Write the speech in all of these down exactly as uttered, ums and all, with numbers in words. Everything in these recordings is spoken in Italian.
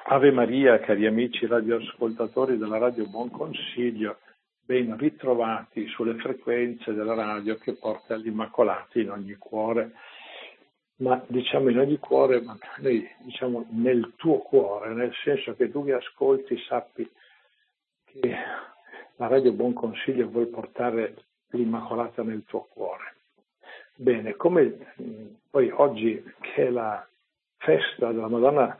Ave Maria, cari amici radioascoltatori della Radio Buon Consiglio, ben ritrovati sulle frequenze della radio che porta l'Immacolata in ogni cuore. Ma diciamo in ogni cuore, ma noi diciamo nel tuo cuore, nel senso che tu che ascolti sappi che la Radio Buon Consiglio vuol portare l'Immacolata nel tuo cuore. Bene, come poi oggi che è la festa della Madonna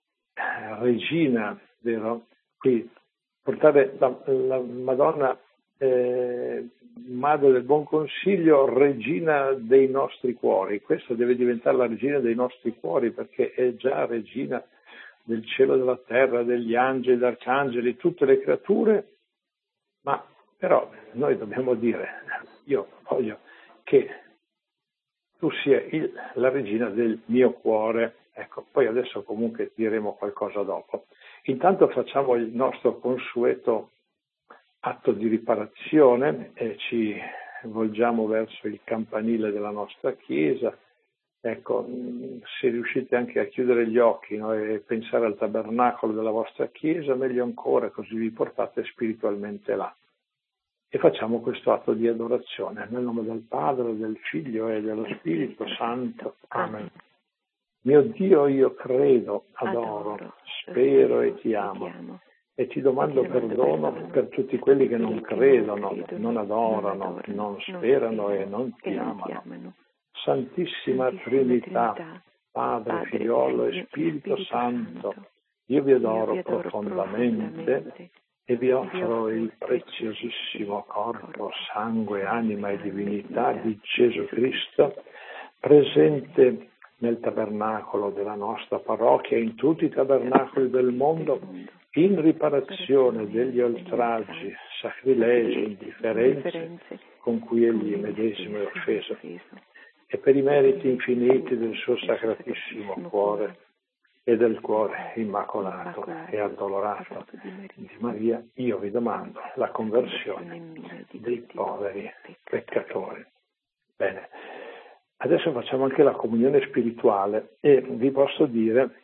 Regina, vero? Qui portare la, la Madonna eh, Madre del Buon Consiglio, Regina dei nostri cuori. Questa deve diventare la Regina dei nostri cuori, perché è già Regina del cielo e della terra, degli angeli, degli arcangeli, tutte le creature. Ma però noi dobbiamo dire, io voglio che tu sia il, la Regina del mio cuore. Ecco, poi adesso comunque diremo qualcosa dopo. Intanto facciamo il nostro consueto atto di riparazione e ci volgiamo verso il campanile della nostra chiesa. Ecco, se riuscite anche a chiudere gli occhi, no, e pensare al tabernacolo della vostra chiesa, meglio ancora, così vi portate spiritualmente là. E facciamo questo atto di adorazione nel nome del Padre, del Figlio e dello Spirito Santo. Amen. Mio Dio, io credo, adoro, adoro spero e ti amo. E ti domando perdono per tutti quelli che non credono, non adorano, non sperano e non ti amano. Santissima Trinità, Padre, Figliolo e Spirito Santo, io vi adoro profondamente e vi offro il preziosissimo corpo, sangue, anima e divinità di Gesù Cristo, presente nel tabernacolo della nostra parrocchia e in tutti i tabernacoli del mondo, in riparazione degli oltraggi, sacrilegi, indifferenze con cui egli medesimo è offeso, e per i meriti infiniti del suo sacratissimo cuore e del cuore immacolato e addolorato di Maria, io vi domando la conversione dei poveri peccatori. Bene. Adesso facciamo anche la comunione spirituale e vi posso dire,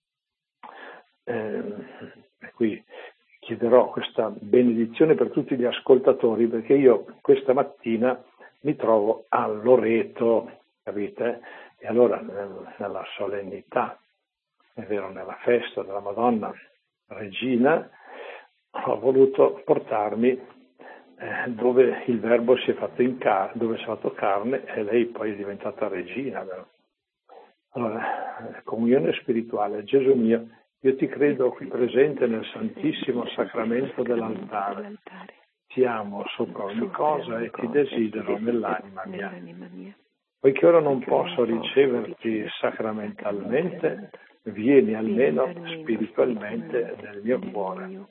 eh, qui chiederò questa benedizione per tutti gli ascoltatori, perché io questa mattina mi trovo a Loreto, capite? E allora nella solennità, è vero, nella festa della Madonna Regina, ho voluto portarmi dove il Verbo si è fatto in car- dove si è fatto carne e lei poi è diventata regina. Vero? Allora, comunione spirituale. Gesù mio, io ti credo qui presente nel Santissimo Sacramento dell'altare. Ti amo sopra ogni cosa e ti desidero nell'anima mia. Poiché ora non posso riceverti sacramentalmente, vieni almeno spiritualmente nel mio cuore.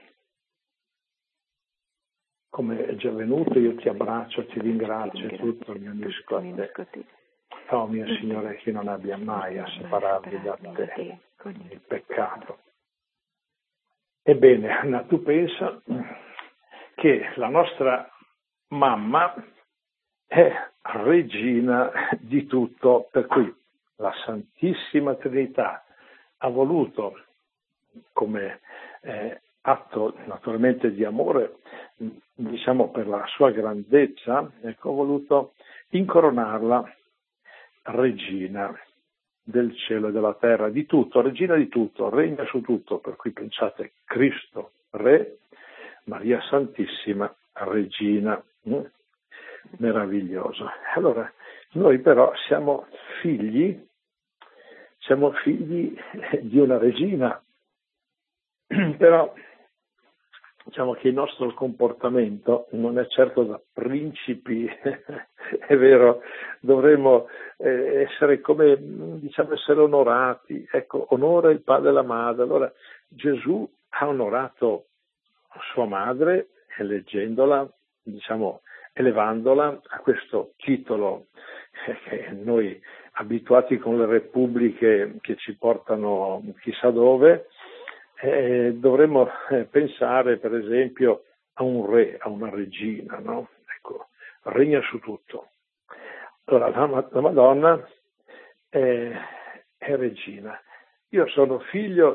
Come è già venuto, io ti abbraccio, ti ringrazio e tutto mi unisco a te. Oh mio Signore, che non abbia mai a separarmi da te il peccato. Ebbene, Anna, tu pensa che la nostra mamma è regina di tutto, per cui la Santissima Trinità ha voluto, come eh, atto naturalmente di amore, diciamo per la sua grandezza, ecco, ho voluto incoronarla regina del cielo e della terra, di tutto, regina di tutto, regna su tutto, per cui pensate Cristo Re, Maria Santissima Regina, mm? Meraviglioso. Allora, noi però siamo figli, siamo figli di una regina, però diciamo che il nostro comportamento non è certo da principi, è vero, dovremmo eh, essere come, diciamo, essere onorati, ecco, onora il padre e la madre. Allora Gesù ha onorato sua madre eleggendola, diciamo, elevandola a questo titolo eh, che noi abituati con le repubbliche che ci portano chissà dove, Eh, dovremmo eh, pensare per esempio a un re, a una regina, no? Ecco, regna su tutto. Allora la, la Madonna è, è regina. Io sono figlio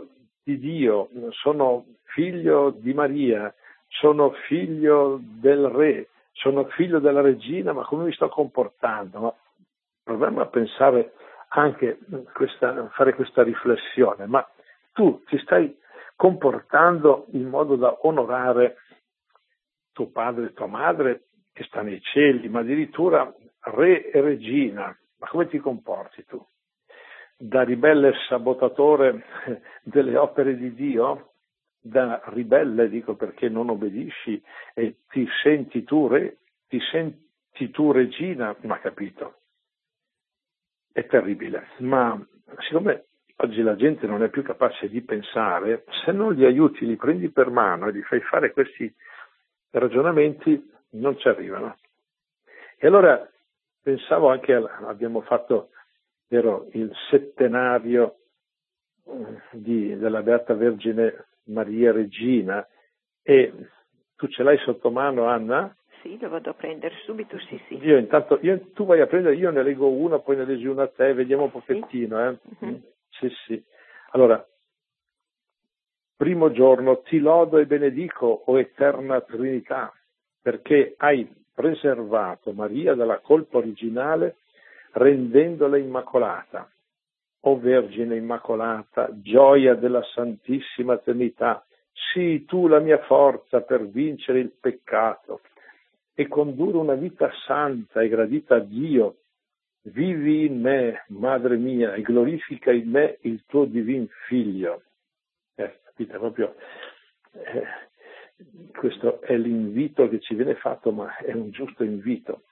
di Dio, sono figlio di Maria, sono figlio del re, sono figlio della regina, ma come mi sto comportando? Ma proviamo a pensare anche questa, fare questa riflessione, ma tu ti stai comportando in modo da onorare tuo padre e tua madre che sta nei cieli, ma addirittura re e regina, ma come ti comporti tu? Da ribelle sabotatore delle opere di Dio? Da ribelle, dico, perché non obbedisci e ti senti tu re, ti senti tu regina, ma capito? È terribile, ma siccome oggi la gente non è più capace di pensare, se non li aiuti, li prendi per mano e li fai fare questi ragionamenti, non ci arrivano. E allora pensavo anche, abbiamo fatto vero, il settenario di, della Beata Vergine Maria Regina, e tu ce l'hai sotto mano, Anna? Sì, lo vado a prendere subito, sì, sì. Io intanto, io, tu vai a prendere, io ne leggo una, poi ne leggi una a te, vediamo un pochettino. Sì, eh? uh-huh. Sì, sì. Allora, primo giorno, ti lodo e benedico, o eterna Trinità, perché hai preservato Maria dalla colpa originale, rendendola immacolata. O Vergine Immacolata, gioia della Santissima Trinità, sii tu la mia forza per vincere il peccato e condurre una vita santa e gradita a Dio. Vivi in me, Madre mia, e glorifica in me il tuo divin Figlio. Eh, capite, proprio eh, questo è l'invito che ci viene fatto, ma è un giusto invito.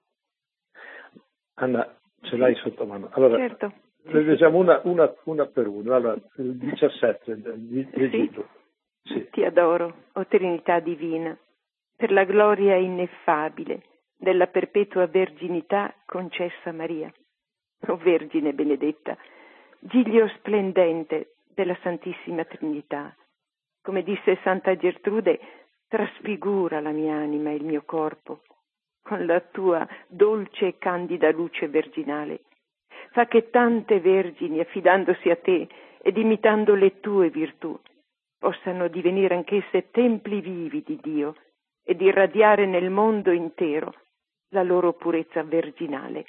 Anna, ce l'hai sotto mano? Allora, certo. Ne leggiamo una, una, una per una. Allora, il diciassette, leggi tu. Sì. Ti adoro, o Trinità Divina, per la gloria ineffabile della perpetua verginità concessa a Maria. O Vergine benedetta, giglio splendente della Santissima Trinità. Come disse Santa Gertrude, trasfigura la mia anima e il mio corpo con la tua dolce e candida luce virginale. Fa che tante vergini, affidandosi a te ed imitando le tue virtù, possano divenire anch'esse templi vivi di Dio ed irradiare nel mondo intero la loro purezza virginale.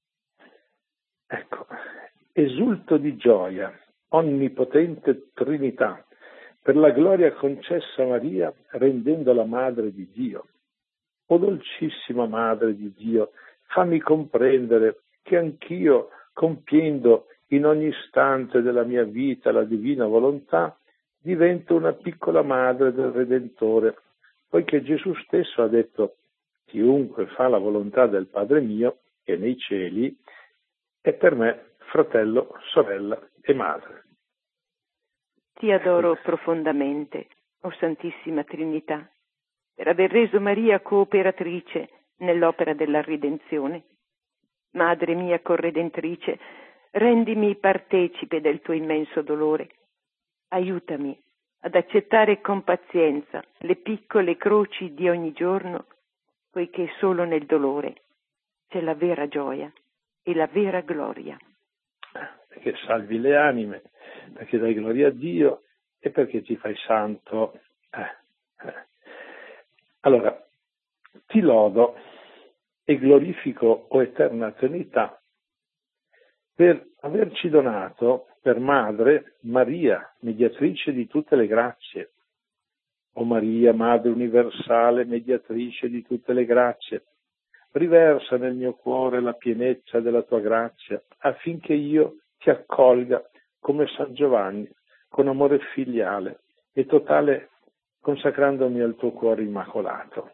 Ecco, esulto di gioia, onnipotente Trinità, per la gloria concessa a Maria, rendendola madre di Dio. O dolcissima Madre di Dio, fammi comprendere che anch'io, compiendo in ogni istante della mia vita la divina volontà, divento una piccola madre del Redentore, poiché Gesù stesso ha detto: chiunque fa la volontà del Padre mio, che è nei cieli, è per me fratello, sorella e madre. Ti adoro profondamente, o Santissima Trinità, per aver reso Maria cooperatrice nell'opera della redenzione. Madre mia corredentrice, rendimi partecipe del tuo immenso dolore. Aiutami ad accettare con pazienza le piccole croci di ogni giorno, poiché solo nel dolore c'è la vera gioia e la vera gloria. Perché salvi le anime, perché dai gloria a Dio e perché ti fai santo. Eh, eh. Allora, ti lodo e glorifico, o eterna Trinità, per averci donato per madre Maria, mediatrice di tutte le grazie. O Maria, Madre universale, mediatrice di tutte le grazie, riversa nel mio cuore la pienezza della tua grazia, affinché io ti accolga come San Giovanni, con amore filiale e totale, consacrandomi al tuo cuore immacolato.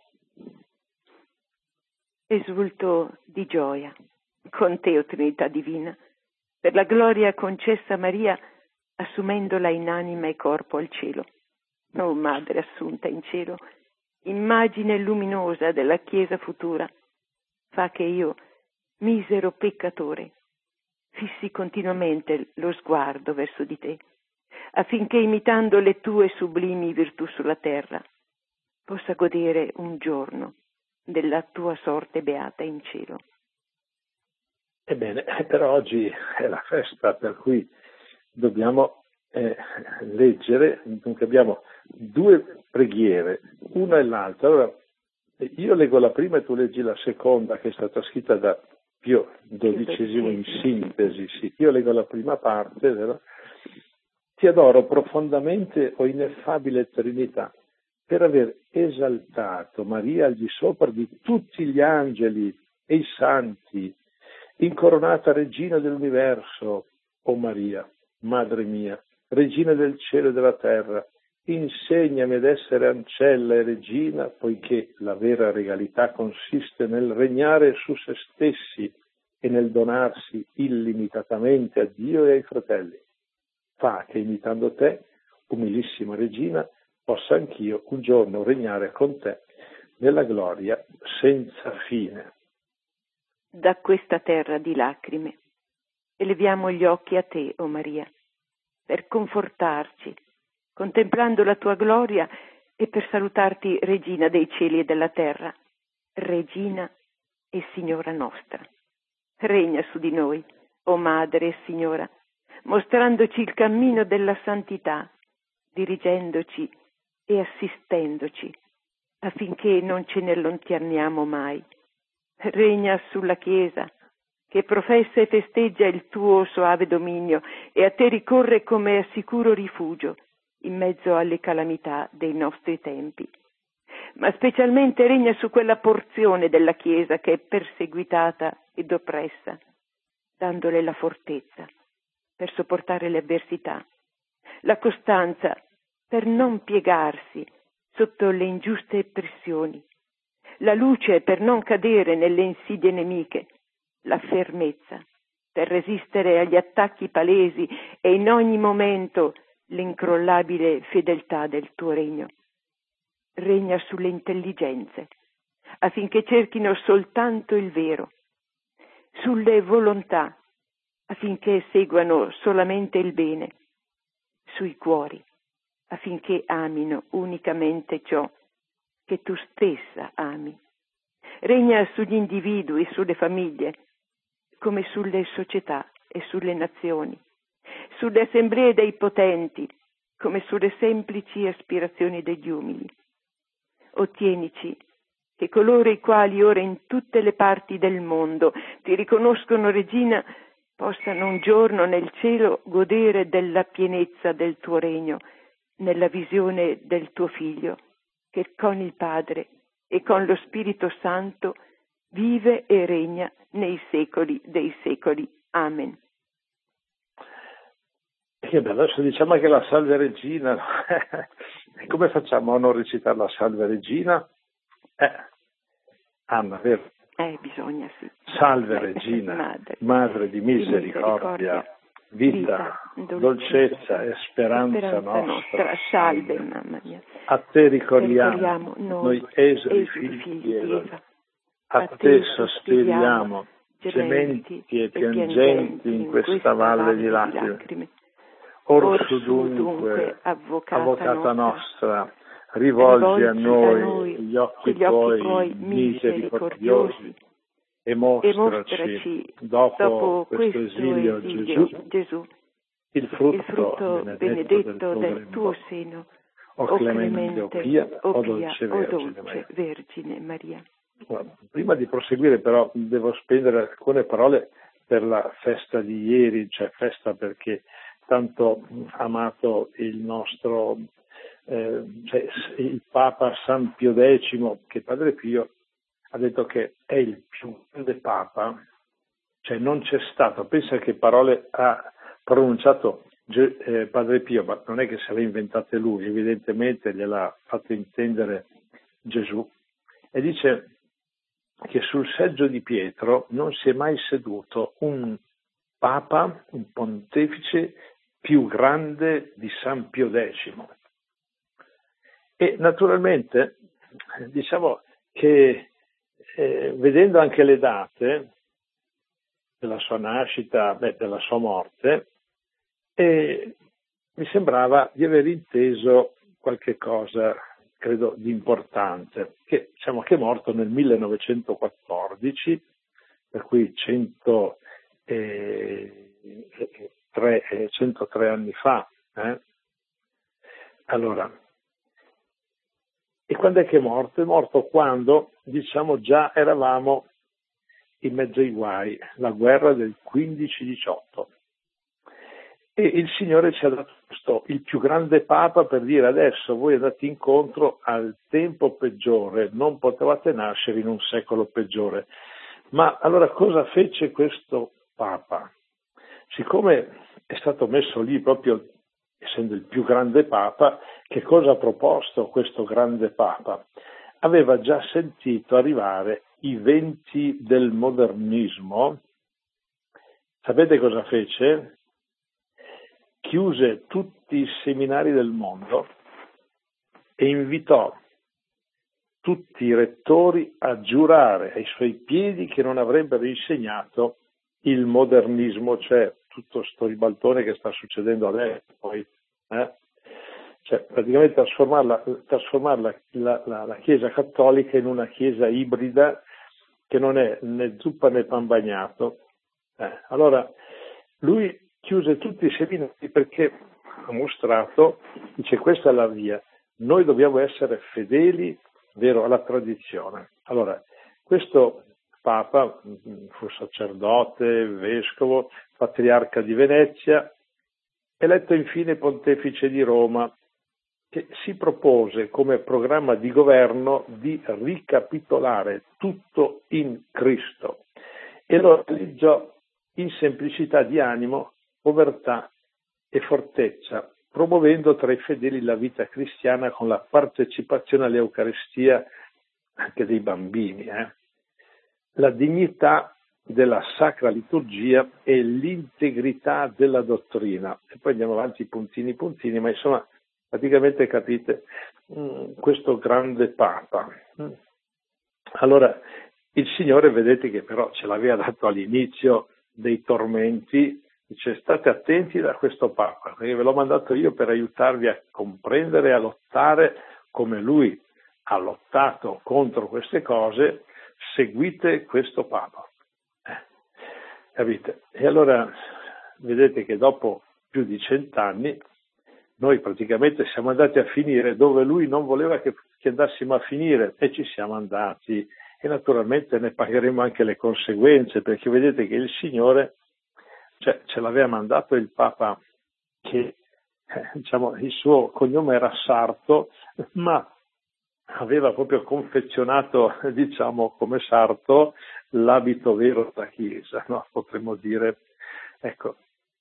Esulto di gioia con te, o Trinità Divina, per la gloria concessa a Maria, assumendola in anima e corpo al cielo. O Madre assunta in cielo, immagine luminosa della Chiesa futura, fa che io, misero peccatore, fissi continuamente lo sguardo verso di te, affinché imitando le tue sublimi virtù sulla terra, possa godere un giorno della tua sorte beata in cielo. Ebbene, per oggi è la festa, per cui dobbiamo eh, leggere, dunque abbiamo due preghiere, una e l'altra. Allora, io leggo la prima e tu leggi la seconda, che è stata scritta da Pio dodicesimo in sintesi. Sì. Io leggo la prima parte, vero? Ti adoro profondamente, o ineffabile Trinità, per aver esaltato Maria al di sopra di tutti gli angeli e i santi, incoronata regina dell'universo, o Maria, Madre mia, regina del cielo e della terra, insegnami ad essere ancella e regina, poiché la vera regalità consiste nel regnare su se stessi e nel donarsi illimitatamente a Dio e ai fratelli. Fa che, imitando te, umilissima regina, possa anch'io un giorno regnare con te nella gloria senza fine. Da questa terra di lacrime eleviamo gli occhi a te, o Maria, per confortarci, contemplando la tua gloria, e per salutarti, Regina dei cieli e della terra, Regina e Signora nostra. Regna su di noi, o Madre e Signora, mostrandoci il cammino della santità, dirigendoci e assistendoci, affinché non ce ne allontaniamo mai. Regna sulla Chiesa, che professa e festeggia il tuo soave dominio e a te ricorre come a sicuro rifugio in mezzo alle calamità dei nostri tempi. Ma specialmente regna su quella porzione della Chiesa che è perseguitata ed oppressa, dandole la fortezza per sopportare le avversità, la costanza per non piegarsi sotto le ingiuste pressioni, la luce per non cadere nelle insidie nemiche, la fermezza per resistere agli attacchi palesi e in ogni momento l'incrollabile fedeltà del tuo regno. Regna sulle intelligenze, affinché cerchino soltanto il vero, sulle volontà, affinché seguano solamente il bene, sui cuori, affinché amino unicamente ciò che tu stessa ami. Regna sugli individui e sulle famiglie, come sulle società e sulle nazioni, sulle assemblee dei potenti, come sulle semplici aspirazioni degli umili. Ottienici che coloro i quali ora in tutte le parti del mondo ti riconoscono regina possano un giorno nel cielo godere della pienezza del tuo regno, nella visione del tuo Figlio, che con il Padre e con lo Spirito Santo vive e regna nei secoli dei secoli. Amen. Che bello, adesso diciamo che la Salve Regina, come facciamo a non recitare la Salve Regina? Eh, Anna, vero? Eh, bisogna, sì. Salve Regina, Madre, Madre di misericordia, vita, vita dolcezza e speranza, speranza nostra. nostra. Salve, mamma mia. A te ricordiamo, ricordiamo noi, noi esuli, esuli figli, figli di Eva. A, a te sospiriamo, gementi e piangenti in questa valle di lacrime. lacrime. Orsu dunque, avvocata, avvocata nostra, rivolgi a noi, a noi gli occhi, gli occhi tuoi misericordiosi e mostraci, e mostraci dopo, dopo questo esilio, esilio Gesù, Gesù, il frutto, il frutto benedetto, benedetto del, del tuo seno, o clemente, o pia, o dolce, Vergine, o dolce Maria. Vergine Maria. Prima di proseguire però devo spendere alcune parole per la festa di ieri, cioè festa perché tanto amato il nostro eh, cioè, il Papa San Pio X, che Padre Pio ha detto che è il più grande Papa, cioè non c'è stato, pensa che parole ha pronunciato eh, Padre Pio, ma non è che se le ha inventate lui, evidentemente gliel'ha fatto intendere Gesù, e dice che sul seggio di Pietro non si è mai seduto un Papa, un pontefice più grande di San Pio X. E naturalmente diciamo che eh, vedendo anche le date della sua nascita, beh, della sua morte, eh, mi sembrava di aver inteso qualche cosa, credo, di importante, che diciamo che è morto nel millenovecentoquattordici, per cui centotré, centotré anni fa, Eh? Allora, e quando è che è morto? È morto quando, diciamo, già eravamo in mezzo ai guai, la guerra del quindici diciotto. E il Signore ci ha dato questo, il più grande Papa, per dire: adesso voi andate incontro al tempo peggiore, non potevate nascere in un secolo peggiore. Ma allora cosa fece questo Papa? Siccome è stato messo lì proprio, essendo il più grande Papa, che cosa ha proposto questo grande Papa? Aveva già sentito arrivare i venti del modernismo. Sapete cosa fece? Chiuse tutti i seminari del mondo e invitò tutti i rettori a giurare ai suoi piedi che non avrebbero insegnato il modernismo, cioè tutto sto ribaltone che sta succedendo adesso. Poi, eh? Cioè, praticamente trasformarla, trasformarla la, la, la Chiesa cattolica in una Chiesa ibrida che non è né zuppa né pan bagnato. Eh, allora, lui chiuse tutti i seminari perché ha mostrato, dice: questa è la via, noi dobbiamo essere fedeli, vero, alla tradizione. Allora, questo Papa fu sacerdote, vescovo, patriarca di Venezia, eletto infine pontefice di Roma, che si propose come programma di governo di ricapitolare tutto in Cristo e lo realizzò in semplicità di animo, povertà e fortezza, promuovendo tra i fedeli la vita cristiana con la partecipazione all'Eucaristia anche dei bambini, eh? la dignità della sacra liturgia e l'integrità della dottrina. E poi andiamo avanti puntini puntini, ma insomma praticamente capite mh, questo grande Papa. Mh. Allora il Signore, vedete che però ce l'aveva dato all'inizio dei tormenti, dice: state attenti da questo Papa, perché ve l'ho mandato io per aiutarvi a comprendere e a lottare come lui ha lottato contro queste cose. Seguite questo Papa. Eh, capite? E allora vedete che dopo più di cent'anni noi praticamente siamo andati a finire dove lui non voleva che, che andassimo a finire, e ci siamo andati, e naturalmente ne pagheremo anche le conseguenze, perché vedete che il Signore, cioè, ce l'aveva mandato il Papa che eh, diciamo il suo cognome era Sarto, ma aveva proprio confezionato, diciamo, come Sarto l'abito vero della Chiesa, no? Potremmo dire, ecco.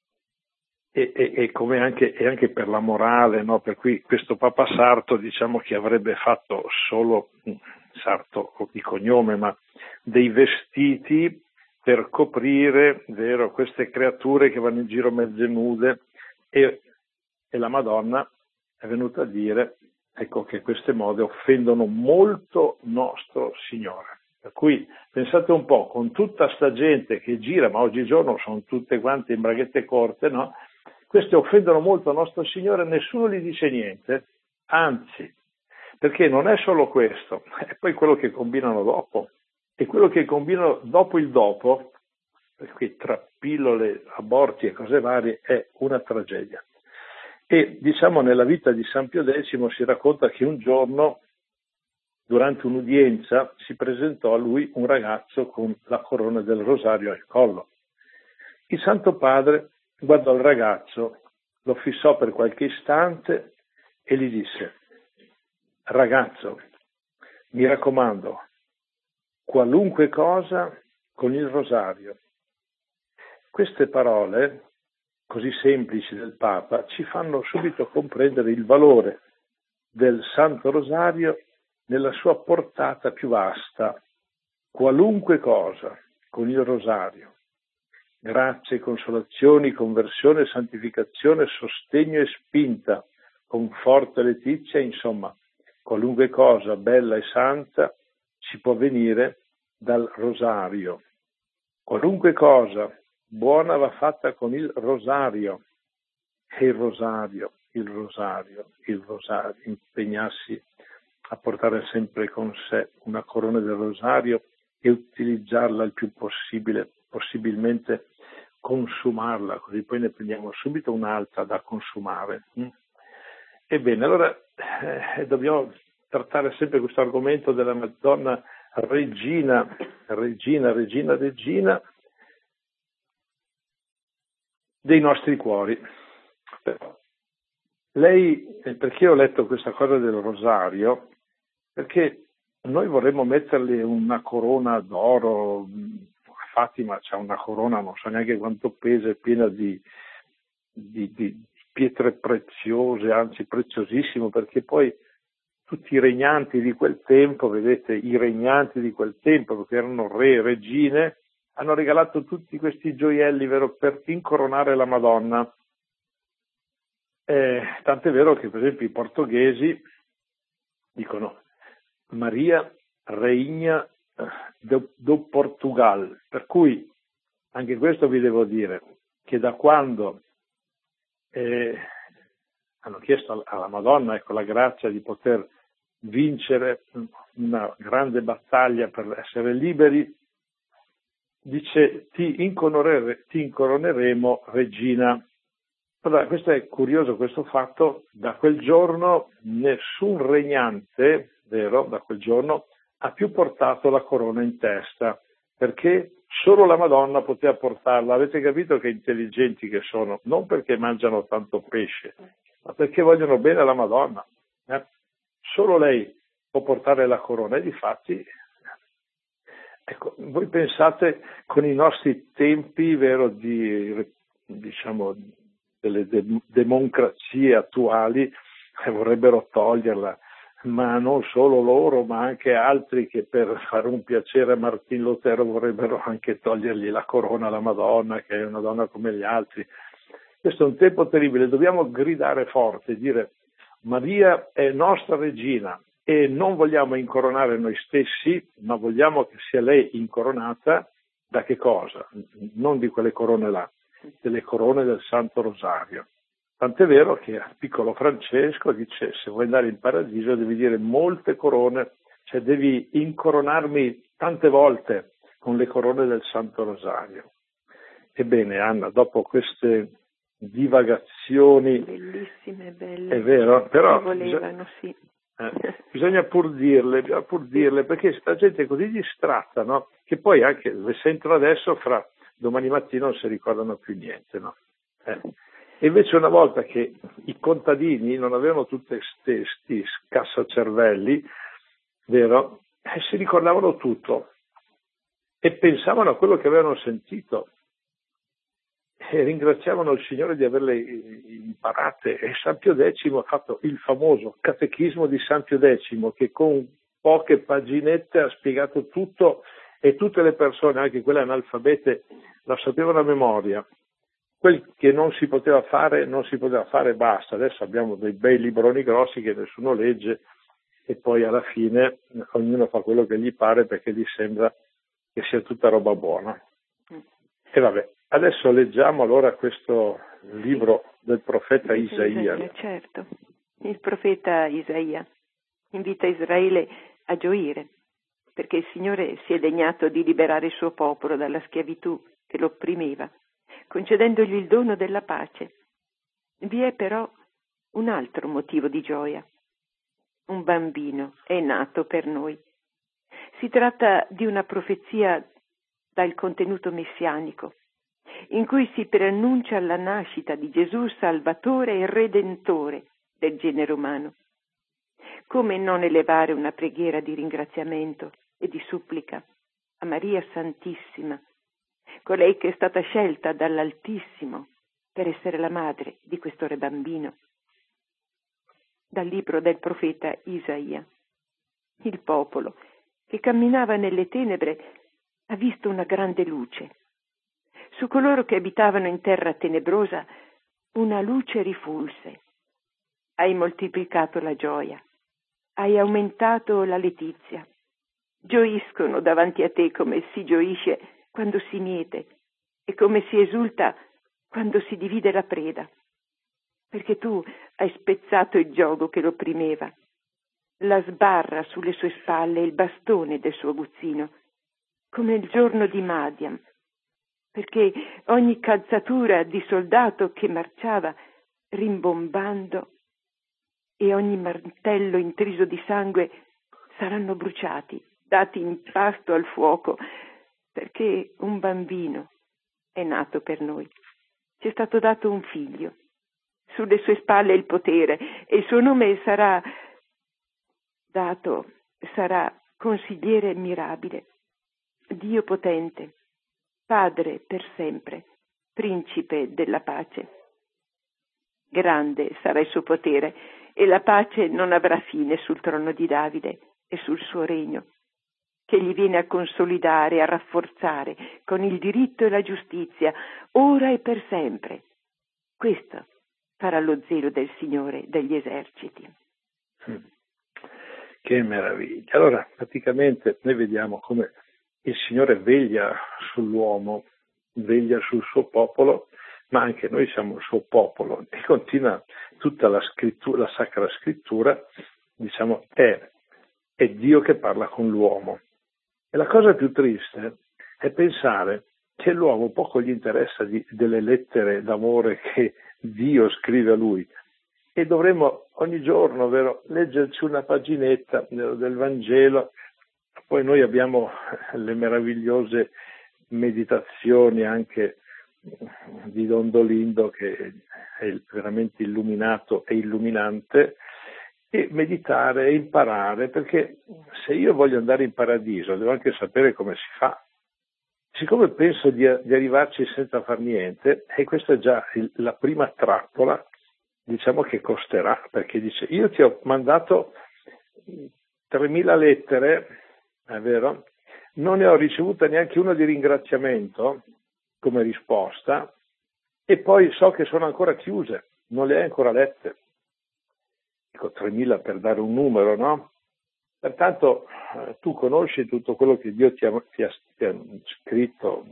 E, e, e come anche, e anche per la morale, no? Per cui questo Papa Sarto, diciamo, che avrebbe fatto solo, Sarto di cognome, ma dei vestiti per coprire, vero, queste creature che vanno in giro mezze nude, e, e la Madonna è venuta a dire, ecco, che queste mode offendono molto nostro Signore. Per cui pensate un po', con tutta sta gente che gira, ma oggigiorno sono tutte quante in braghette corte, no? Queste offendono molto nostro Signore, nessuno gli dice niente, anzi, perché non è solo questo, è poi quello che combinano dopo, e quello che combinano dopo il dopo, perché tra pillole, aborti e cose varie, è una tragedia. E diciamo nella vita di San Pio X si racconta che un giorno, durante un'udienza, si presentò a lui un ragazzo con la corona del rosario al collo. Il Santo Padre guardò il ragazzo, lo fissò per qualche istante e gli disse: ragazzo, mi raccomando, qualunque cosa con il rosario. Queste parole così semplici del Papa ci fanno subito comprendere il valore del Santo Rosario nella sua portata più vasta. Qualunque cosa con il rosario. Grazie, consolazioni, conversione, santificazione, sostegno e spinta, conforto e letizia, insomma, qualunque cosa bella e santa ci può venire dal rosario. Qualunque cosa buona va fatta con il rosario. E il rosario, il rosario, il rosario, impegnarsi a portare sempre con sé una corona del rosario e utilizzarla il più possibile, possibilmente consumarla, così poi ne prendiamo subito un'altra da consumare. Ebbene, allora eh, dobbiamo trattare sempre questo argomento della Madonna regina, regina, regina, regina dei nostri cuori. Lei, perché ho letto questa cosa del rosario? Perché noi vorremmo metterle una corona d'oro. Fatima c'ha una corona, non so neanche quanto pesa, è piena di, di, di pietre preziose, anzi preziosissimo, perché poi tutti i regnanti di quel tempo, vedete, i regnanti di quel tempo, perché erano re, regine, hanno regalato tutti questi gioielli, vero, per incoronare la Madonna. Eh, tant'è vero che, per esempio, i portoghesi dicono Maria Reina do, do Portugal, per cui anche questo vi devo dire, che da quando eh, hanno chiesto alla Madonna, ecco, la grazia di poter vincere una grande battaglia per essere liberi, dice ti, incoronere, ti incoroneremo regina. Allora, questo è curioso, questo fatto, da quel giorno nessun regnante, vero, da quel giorno ha più portato la corona in testa, perché solo la Madonna poteva portarla. Avete capito che intelligenti che sono? Non perché mangiano tanto pesce, ma perché vogliono bene alla Madonna. Eh? Solo lei può portare la corona e difatti, ecco, voi pensate con i nostri tempi, vero, di, diciamo, delle de- democrazie attuali, eh, vorrebbero toglierla, ma non solo loro, ma anche altri che per fare un piacere a Martin Lutero vorrebbero anche togliergli la corona alla Madonna, che è una donna come gli altri. Questo è un tempo terribile, dobbiamo gridare forte, dire Maria è nostra regina e non vogliamo incoronare noi stessi, ma vogliamo che sia lei incoronata da che cosa? Non di quelle corone là, delle corone del Santo Rosario. Tant'è vero che il piccolo Francesco dice se vuoi andare in paradiso devi dire molte corone, cioè devi incoronarmi tante volte con le corone del Santo Rosario. Ebbene Anna, dopo queste divagazioni bellissime, belle, è vero, però volevano, bisogna, sì. eh, bisogna pur dirle, bisogna pur dirle, perché la gente è così distratta, no? Che poi anche le sentono adesso, fra domani mattina non si ricordano più niente, no? Eh. E invece una volta che i contadini non avevano tutti questi scassacervelli, vero? Eh, si ricordavano tutto e pensavano a quello che avevano sentito e ringraziavano il Signore di averle imparate. E San Pio X ha fatto il famoso catechismo di San Pio X, che con poche paginette ha spiegato tutto e tutte le persone, anche quelle analfabete, la sapevano a memoria. Quel che non si poteva fare, non si poteva fare, basta. Adesso abbiamo dei bei libroni grossi che nessuno legge e poi alla fine ognuno fa quello che gli pare perché gli sembra che sia tutta roba buona. E vabbè, adesso leggiamo allora questo libro del profeta Isaia. Isaia. Certo, il profeta Isaia invita Israele a gioire perché il Signore si è degnato di liberare il suo popolo dalla schiavitù che lo opprimeva, concedendogli il dono della pace. Vi è però un altro motivo di gioia. Un bambino è nato per noi. Si tratta di una profezia dal contenuto messianico, in cui si preannuncia la nascita di Gesù Salvatore e Redentore del genere umano. Come non elevare una preghiera di ringraziamento e di supplica a Maria Santissima, colei che è stata scelta dall'Altissimo per essere la madre di questo re bambino? Dal libro del profeta Isaia. Il popolo che camminava nelle tenebre ha visto una grande luce. Su coloro che abitavano in terra tenebrosa una luce rifulse. Hai moltiplicato la gioia, hai aumentato la letizia. Gioiscono davanti a te come si gioisce quando si miete e come si esulta quando si divide la preda. Perché tu hai spezzato il giogo che lo opprimeva, la sbarra sulle sue spalle e il bastone del suo aguzzino, come il giorno di Madian. perché ogni calzatura di soldato che marciava rimbombando e ogni martello intriso di sangue saranno bruciati, dati in pasto al fuoco, perché un bambino è nato per noi. Ci è stato dato un figlio, sulle sue spalle il potere, e il suo nome sarà dato, sarà consigliere mirabile, Dio potente, Padre per sempre, Principe della pace. Grande sarà il suo potere e la pace non avrà fine sul trono di Davide e sul suo regno, che gli viene a consolidare, a rafforzare con il diritto e la giustizia, ora e per sempre. Questo farà lo zelo del Signore degli eserciti. Che meraviglia! Allora, praticamente noi vediamo come il Signore veglia sull'uomo, veglia sul suo popolo, ma anche noi siamo il suo popolo, e continua tutta la scrittura, la Sacra Scrittura, diciamo, è, è Dio che parla con l'uomo. E la cosa più triste è pensare che l'uomo poco gli interessa di, delle lettere d'amore che Dio scrive a lui, e dovremmo ogni giorno, vero, leggerci una paginetta del Vangelo. Poi noi abbiamo le meravigliose meditazioni anche di Don Dolindo, che è veramente illuminato e illuminante, e meditare e imparare, perché se io voglio andare in paradiso devo anche sapere come si fa. Siccome penso di, di arrivarci senza far niente, e questa è già il, la prima trappola, diciamo, che costerà, perché dice: io ti ho mandato tremila lettere, è vero, non ne ho ricevuta neanche una di ringraziamento come risposta, e poi so che sono ancora chiuse, non le hai ancora lette. Dico tremila per dare un numero, no? Pertanto eh, tu conosci tutto quello che Dio ti ha, ti ha, ti ha scritto,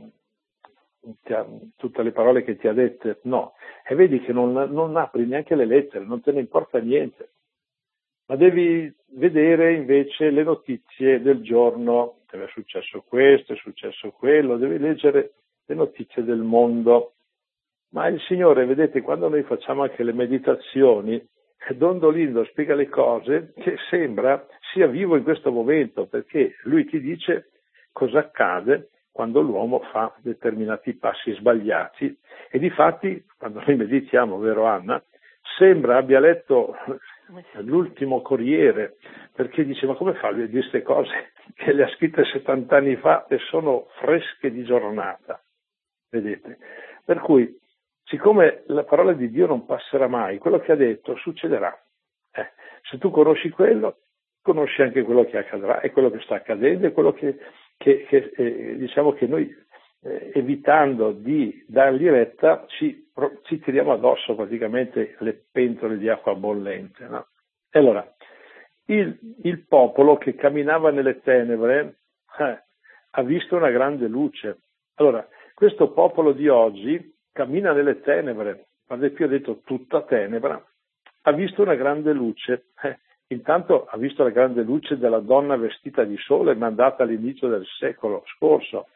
ti ha, tutte le parole che ti ha dette? No. E vedi che non, non apri neanche le lettere, non te ne importa niente. Ma devi vedere invece le notizie del giorno, è successo questo, è successo quello, devi leggere le notizie del mondo. Ma il Signore, vedete, quando noi facciamo anche le meditazioni, Don Dolindo spiega le cose che sembra sia vivo in questo momento, perché lui ti dice cosa accade quando l'uomo fa determinati passi sbagliati, e difatti, quando noi meditiamo, vero Anna, sembra abbia letto l'ultimo Corriere, perché dice: ma come fa a dire queste cose che le ha scritte settanta anni fa e sono fresche di giornata? Vedete? Per cui, siccome la parola di Dio non passerà mai, quello che ha detto succederà. Eh, se tu conosci quello, conosci anche quello che accadrà, e quello che sta accadendo, e quello che, che, che eh, diciamo che noi, eh, evitando di dargli retta, ci, ci tiriamo addosso praticamente le pentole di acqua bollente, no? E allora, il, il popolo che camminava nelle tenebre eh, ha visto una grande luce. Allora, questo popolo di oggi cammina nelle tenebre, Padre Pio ha detto tutta tenebra, ha visto una grande luce. Eh, intanto ha visto la grande luce della donna vestita di sole mandata all'inizio del secolo scorso.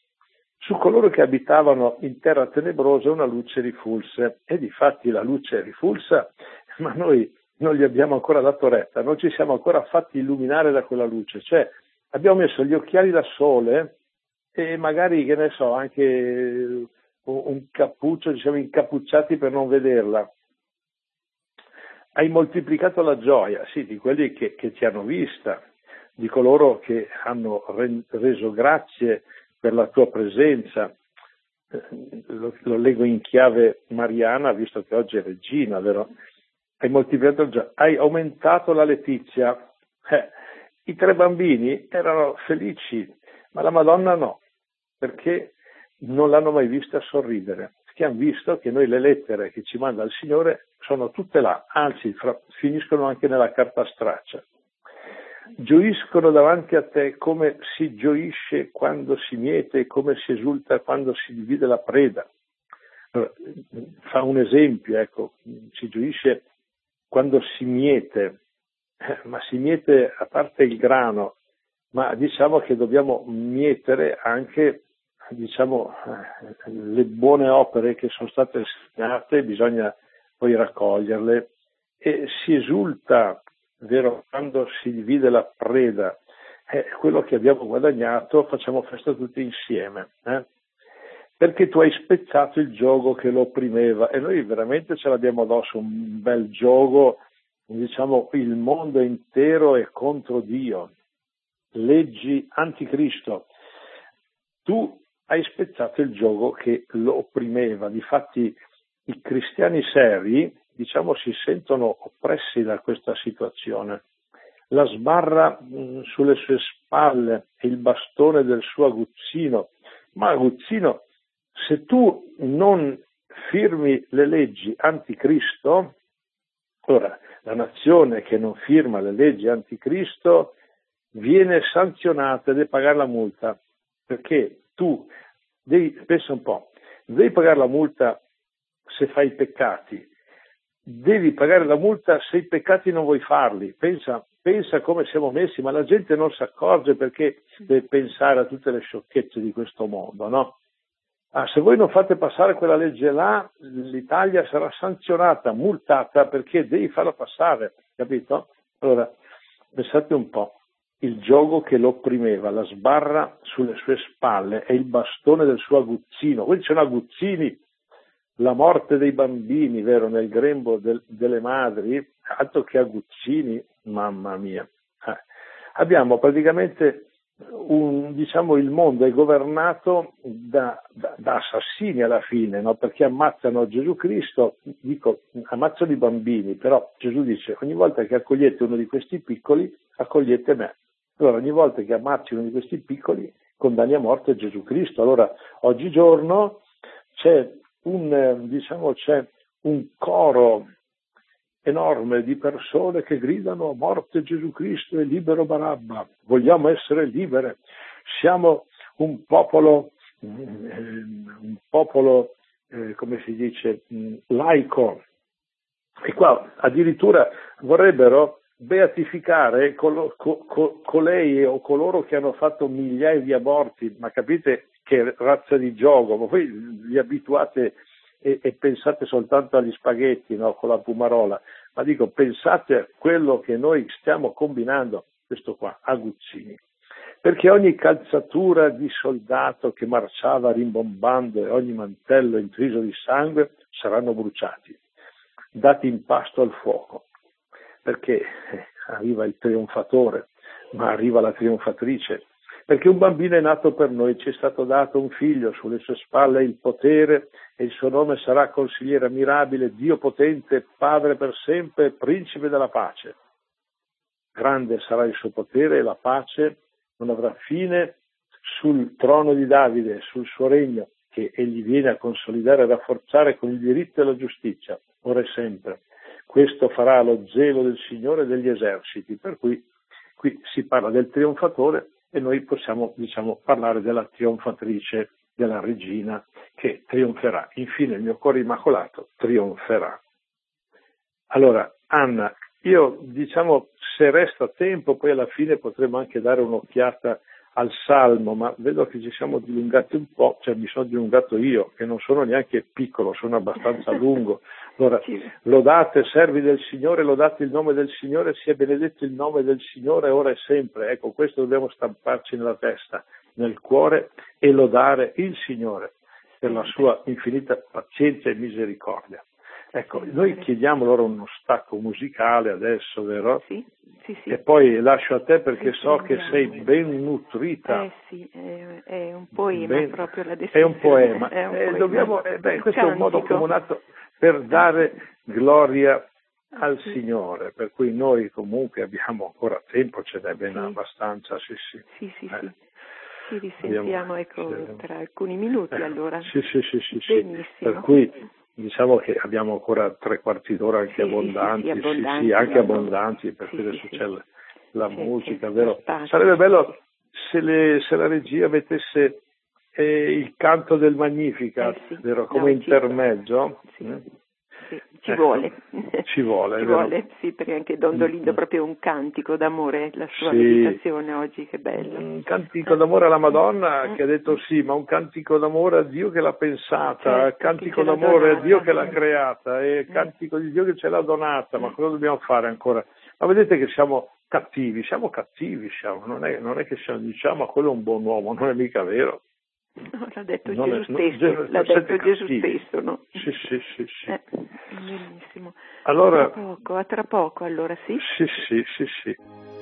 Su coloro che abitavano in terra tenebrosa una luce rifulse, e difatti la luce è rifulsa, ma noi non gli abbiamo ancora dato retta, non ci siamo ancora fatti illuminare da quella luce, cioè abbiamo messo gli occhiali da sole e magari, che ne so, anche un cappuccio, ci siamo incappucciati per non vederla. Hai moltiplicato la gioia, sì, di quelli che, che ti hanno vista, di coloro che hanno reso grazie per la tua presenza. Lo, lo leggo in chiave mariana, visto che oggi è regina, vero? Hai moltiplicato la gioia, hai aumentato la letizia. Eh, i tre bambini erano felici, ma la Madonna no, perché non l'hanno mai vista sorridere, perché hanno visto che noi le lettere che ci manda il Signore sono tutte là, anzi fra, finiscono anche nella carta straccia. Gioiscono davanti a te come si gioisce quando si miete e come si esulta quando si divide la preda. Allora, fa un esempio, ecco, si gioisce quando si miete, eh, ma si miete a parte il grano, ma diciamo che dobbiamo mietere anche diciamo, le buone opere che sono state insegnate, bisogna poi raccoglierle e si esulta, vero, quando si divide la preda, eh, quello che abbiamo guadagnato facciamo festa tutti insieme, eh? Perché tu hai spezzato il giogo che lo opprimeva e noi veramente ce l'abbiamo addosso un bel giogo, diciamo il mondo intero è contro Dio, leggi anticristo. Tu hai spezzato il giogo che lo opprimeva, difatti i cristiani seri, diciamo, si sentono oppressi da questa situazione. La sbarra mh, sulle sue spalle e il bastone del suo aguzzino, ma aguzzino, se tu non firmi le leggi anticristo, ora la nazione che non firma le leggi anticristo viene sanzionata e deve pagare la multa, perché tu devi, pensa un po', devi pagare la multa se fai i peccati, devi pagare la multa se i peccati non vuoi farli, pensa, pensa come siamo messi, ma la gente non si accorge perché deve pensare a tutte le sciocchezze di questo mondo, no? Ah, se voi non fate passare quella legge là, l'Italia sarà sanzionata, multata perché devi farla passare, capito? Allora, pensate un po', il giogo che lo opprimeva, la sbarra sulle sue spalle e il bastone del suo aguzzino, quelli sono aguzzini, la morte dei bambini, vero, nel grembo del, delle madri, altro che aguzzini, mamma mia. Eh. Abbiamo praticamente un, diciamo, il mondo è governato da, da, da assassini alla fine, no? Perché ammazzano Gesù Cristo, dico, ammazzano i bambini, però Gesù dice ogni volta che accogliete uno di questi piccoli, accogliete me. Allora ogni volta che ammazzi uno di questi piccoli, condanni a morte Gesù Cristo. Allora oggigiorno c'è un, diciamo, c'è un coro enorme di persone che gridano a morte Gesù Cristo e libero Barabba, vogliamo essere libere, siamo un popolo, un popolo eh, come si dice, laico, e qua addirittura vorrebbero beatificare col, co, co, colei o coloro che hanno fatto migliaia di aborti, ma capite che razza di gioco, ma voi vi abituate e, e pensate soltanto agli spaghetti, no, con la pumarola, ma dico pensate a quello che noi stiamo combinando, questo qua, aguzzini, perché ogni calzatura di soldato che marciava rimbombando e ogni mantello intriso di sangue saranno bruciati, dati in pasto al fuoco, perché eh, arriva il trionfatore, ma arriva la trionfatrice, perché un bambino è nato per noi, ci è stato dato un figlio, sulle sue spalle il potere e il suo nome sarà consigliere ammirabile, Dio potente, Padre per sempre, principe della pace. Grande sarà il suo potere e la pace non avrà fine sul trono di Davide, sul suo regno, che egli viene a consolidare e rafforzare con il diritto e la giustizia, ora e sempre. Questo farà lo zelo del Signore degli eserciti, per cui qui si parla del trionfatore e noi possiamo, diciamo, parlare della trionfatrice, della regina che trionferà. Infine il mio cuore immacolato trionferà. Allora, Anna, io, diciamo, se resta tempo, poi alla fine potremo anche dare un'occhiata al Salmo, ma vedo che ci siamo dilungati un po', cioè mi sono dilungato io, che non sono neanche piccolo, sono abbastanza lungo. Allora, lodate, servi del Signore, lodate il nome del Signore, sia benedetto il nome del Signore ora e sempre. Ecco, questo dobbiamo stamparci nella testa, nel cuore, e lodare il Signore per la sua infinita pazienza e misericordia. Ecco, noi chiediamo loro uno stacco musicale adesso, vero? Sì, sì, sì. E poi lascio a te perché sì, so sì, che sei ben nutrita. Eh sì, è, è un poema ben, proprio la descrizione. È un poema. È un eh, poema. Dobbiamo, eh, beh, questo Cantico. è un modo comunato per dare gloria al sì. Signore, per cui noi comunque abbiamo ancora tempo, ce n'è ben sì. abbastanza, sì sì. Sì, sì, eh. sì. Ci risentiamo, abbiamo, ecco, sì. tra alcuni minuti eh, allora. Sì, sì, sì, sì, sì. Benissimo. Per cui diciamo che abbiamo ancora tre quarti d'ora anche sì, abbondanti, sì, sì, abbondanti, sì, sì, anche no, abbondanti, per sì, cui sì, adesso sì. c'è la, la c'è, musica, c'è vero? spazio, Sarebbe sì, bello sì. se, le, se la regia mettesse eh, il canto del Magnificat, eh, sì. vero? Come no, intermezzo. sì. Mm? sì, ci ecco, vuole. Ci vuole, ci vero? vuole, sì, perché anche Don Dolindo è proprio un cantico d'amore, la sua Sì. meditazione oggi, che bello. Un cantico d'amore alla Madonna Mm. che ha detto sì, ma un cantico d'amore a Dio che l'ha pensata, Certo, cantico che ce l'ha d'amore a donata. Dio che l'ha creata, e Mm. cantico di Dio che ce l'ha donata, ma Mm. cosa dobbiamo fare ancora? Ma vedete che siamo cattivi, siamo cattivi, siamo. Non, è, non è che siamo, diciamo, ma quello è un buon uomo, non è mica vero. No, l'ha detto Non Gesù è, no, stesso, Gesù- l'ha siete detto Gesù cattivi. stesso, no? Sì, sì, sì, sì. Eh, benissimo. Allora, A tra poco, a tra poco, allora sì? sì, sì, sì, sì.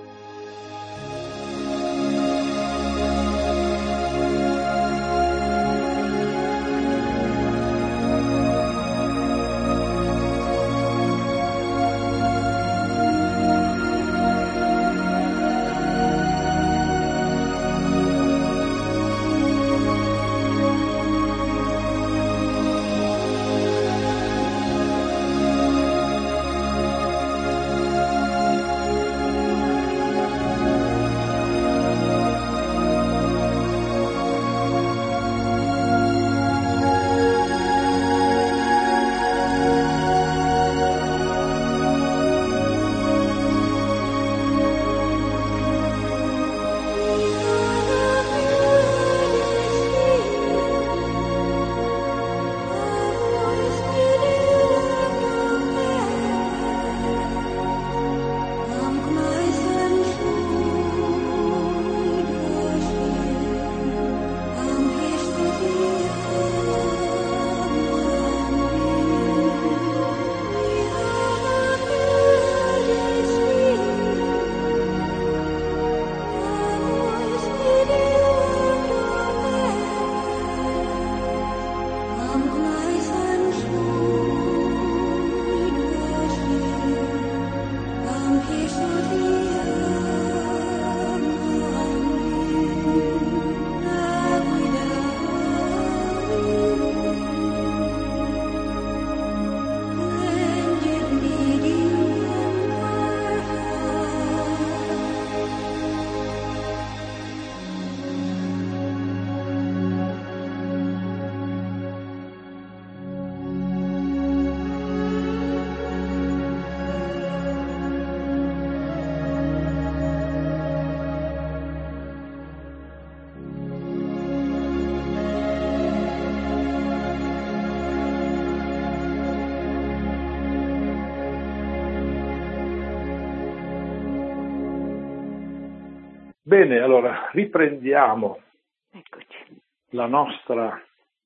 Bene, allora riprendiamo Eccoci. la nostra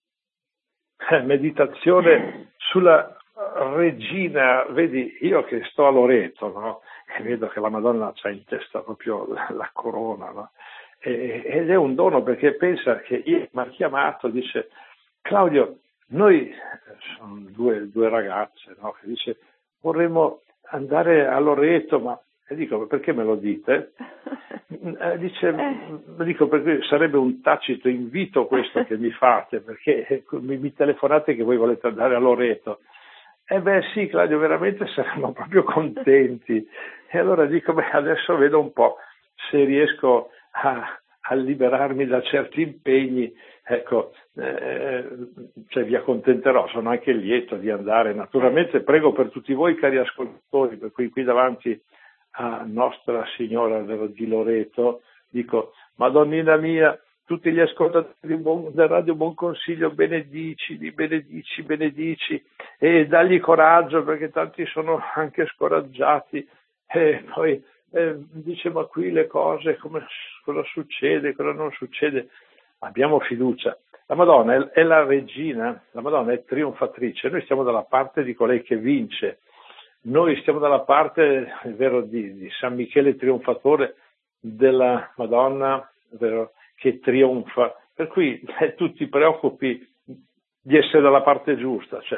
meditazione sulla regina. Vedi, io che sto a Loreto, no? E vedo che la Madonna c'ha in testa proprio la, la corona, no? E, ed è un dono, perché pensa che mi ha chiamato, dice: Claudio, noi sono due, due ragazze, no? Che dice: vorremmo andare a Loreto, ma e dico: perché me lo dite? Eh, dice, eh. dico, perché sarebbe un tacito invito questo che mi fate, perché mi, mi telefonate che voi volete andare a Loreto. E eh beh sì, Claudio, veramente saremmo proprio contenti. E allora dico: beh, adesso vedo un po' se riesco a, a liberarmi da certi impegni, ecco, eh, cioè vi accontenterò, sono anche lieto di andare. Naturalmente prego per tutti voi, cari ascoltatori, per cui qui davanti a Nostra Signora di Loreto dico: Madonnina mia, tutti gli ascoltatori del Radio Buon Consiglio, benedicili, benedici, benedici, e dagli coraggio, perché tanti sono anche scoraggiati. E poi eh, dice: ma qui le cose, come, cosa succede, cosa non succede? Abbiamo fiducia. La Madonna è, è la regina, la Madonna è trionfatrice, noi stiamo dalla parte di colei che vince. Noi stiamo dalla parte, è vero, di, di San Michele Trionfatore, della Madonna, è vero, che trionfa. Per cui eh, tu ti preoccupi di essere dalla parte giusta, cioè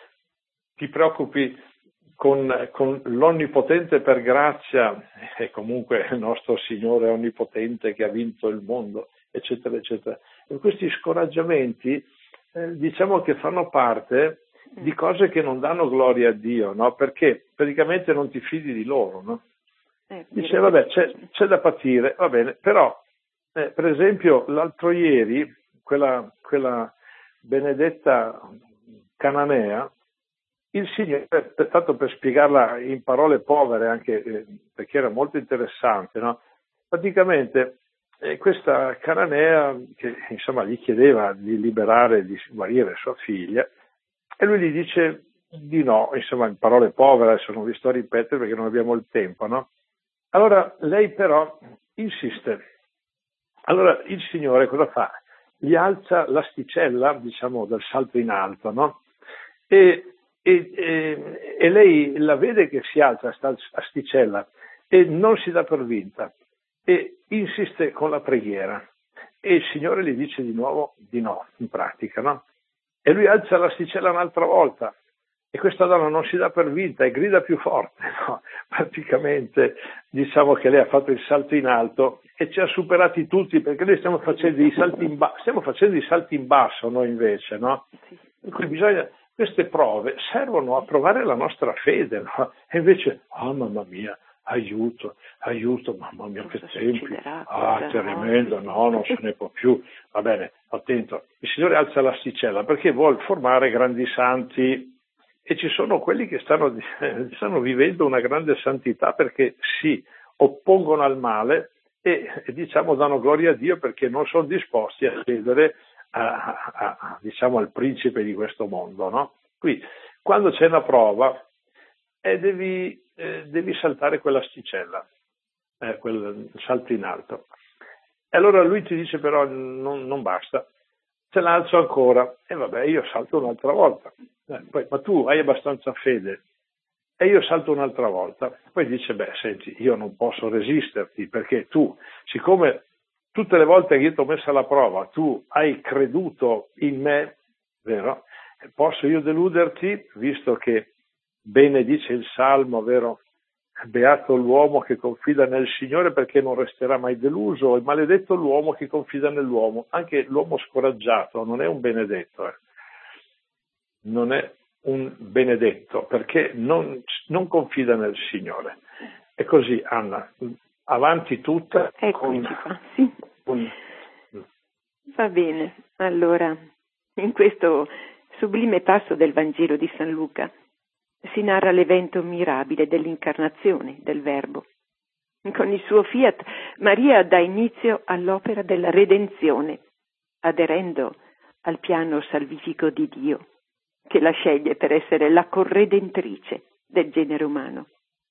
ti preoccupi con, con l'Onnipotente per grazia, e comunque il nostro Signore Onnipotente che ha vinto il mondo, eccetera, eccetera. E questi scoraggiamenti eh, diciamo che fanno parte di cose che non danno gloria a Dio, no? Perché praticamente non ti fidi di loro, no? Eh, Dice, vabbè, c'è, c'è da patire, va bene, però, eh, per esempio, l'altro ieri, quella, quella benedetta cananea, il Signore, tanto per spiegarla in parole povere, anche eh, perché era molto interessante, no? Praticamente eh, questa cananea che insomma gli chiedeva di liberare, di guarire sua figlia, e lui gli dice di no, insomma in parole povere, adesso non vi sto a ripetere perché non abbiamo il tempo, no? Allora lei però insiste. Allora il Signore cosa fa? Gli alza l'asticella, diciamo, del salto in alto, no? E, e, e, e lei la vede che si alza sta asticella e non si dà per vinta e insiste con la preghiera e il Signore gli dice di nuovo di no, in pratica, no? E lui alza l'asticella un'altra volta e questa donna non si dà per vinta e grida più forte, no? Praticamente diciamo che lei ha fatto il salto in alto e ci ha superati tutti, perché noi stiamo facendo i salti in basso, stiamo facendo i salti in basso noi invece, no? In cui bisogna, queste prove servono a provare la nostra fede, no? E invece, ah oh, mamma mia, aiuto, aiuto, mamma mia che tempi, ah tremendo, no, non se ne può più, va bene, attento, il Signore alza l'asticella perché vuol formare grandi santi. E ci sono quelli che stanno, stanno vivendo una grande santità perché si oppongono al male e, e diciamo danno gloria a Dio perché non sono disposti a cedere a, a, a, diciamo, al principe di questo mondo, no? Qui quando c'è una prova eh, devi, eh, devi saltare quell'asticella, eh, quel salto in alto. E allora lui ti dice però non, non basta, se l'alzo ancora e vabbè io salto un'altra volta. Eh, poi, ma tu hai abbastanza fede? E io salto un'altra volta. Poi dice, beh, senti, io non posso resisterti perché tu, siccome tutte le volte che io ti ho messo alla prova, tu hai creduto in me, vero? Posso io deluderti, visto che bene dice il Salmo, vero? Beato l'uomo che confida nel Signore perché non resterà mai deluso, e maledetto l'uomo che confida nell'uomo. Anche l'uomo scoraggiato non è un benedetto, eh. Non è un benedetto perché non, non confida nel Signore. E così, Anna, avanti tutta. Eccoci con, qua, sì. Con... Va bene, allora, in questo sublime passo del Vangelo di San Luca si narra l'evento mirabile dell'incarnazione del Verbo. Con il suo fiat Maria dà inizio all'opera della redenzione, aderendo al piano salvifico di Dio, che la sceglie per essere la corredentrice del genere umano.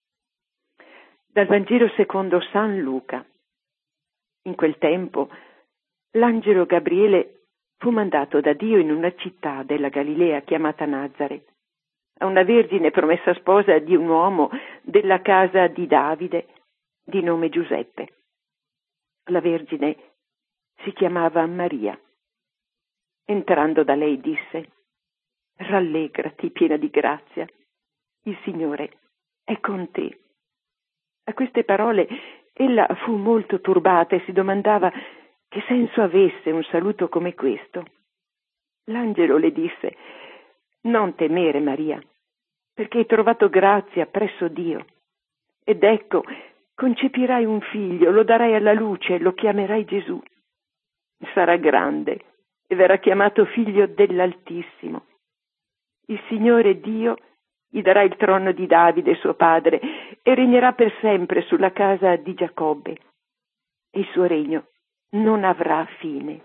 Dal Vangelo secondo San Luca. In quel tempo l'angelo Gabriele fu mandato da Dio in una città della Galilea chiamata Nazare, a una vergine promessa sposa di un uomo della casa di Davide, di nome Giuseppe. La vergine si chiamava Maria. Entrando da lei disse: rallegrati, piena di grazia, il Signore è con te. A queste parole ella fu molto turbata e si domandava che senso avesse un saluto come questo. L'angelo le disse: non temere, Maria, perché hai trovato grazia presso Dio. Ed ecco, concepirai un figlio, lo darai alla luce e lo chiamerai Gesù. Sarà grande e verrà chiamato figlio dell'Altissimo. Il Signore Dio gli darà il trono di Davide, suo padre, e regnerà per sempre sulla casa di Giacobbe. E il suo regno non avrà fine.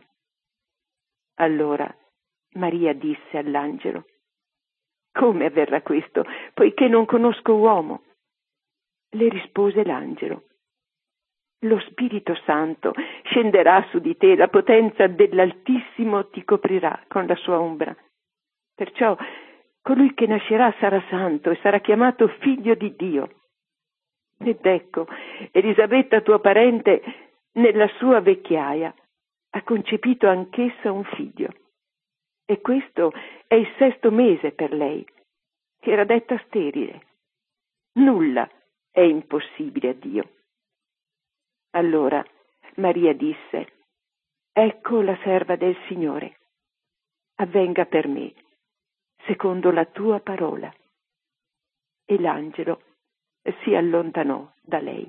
Allora Maria disse all'angelo: come avverrà questo, poiché non conosco uomo? Le rispose l'angelo: lo Spirito Santo scenderà su di te, la potenza dell'Altissimo ti coprirà con la sua ombra. Perciò colui che nascerà sarà santo e sarà chiamato figlio di Dio. Ed ecco, Elisabetta, tua parente, nella sua vecchiaia, ha concepito anch'essa un figlio. E questo è il sesto mese per lei, che era detta sterile. Nulla è impossibile a Dio. Allora Maria disse: ecco la serva del Signore, avvenga per me secondo la tua parola. E l'angelo si allontanò da lei.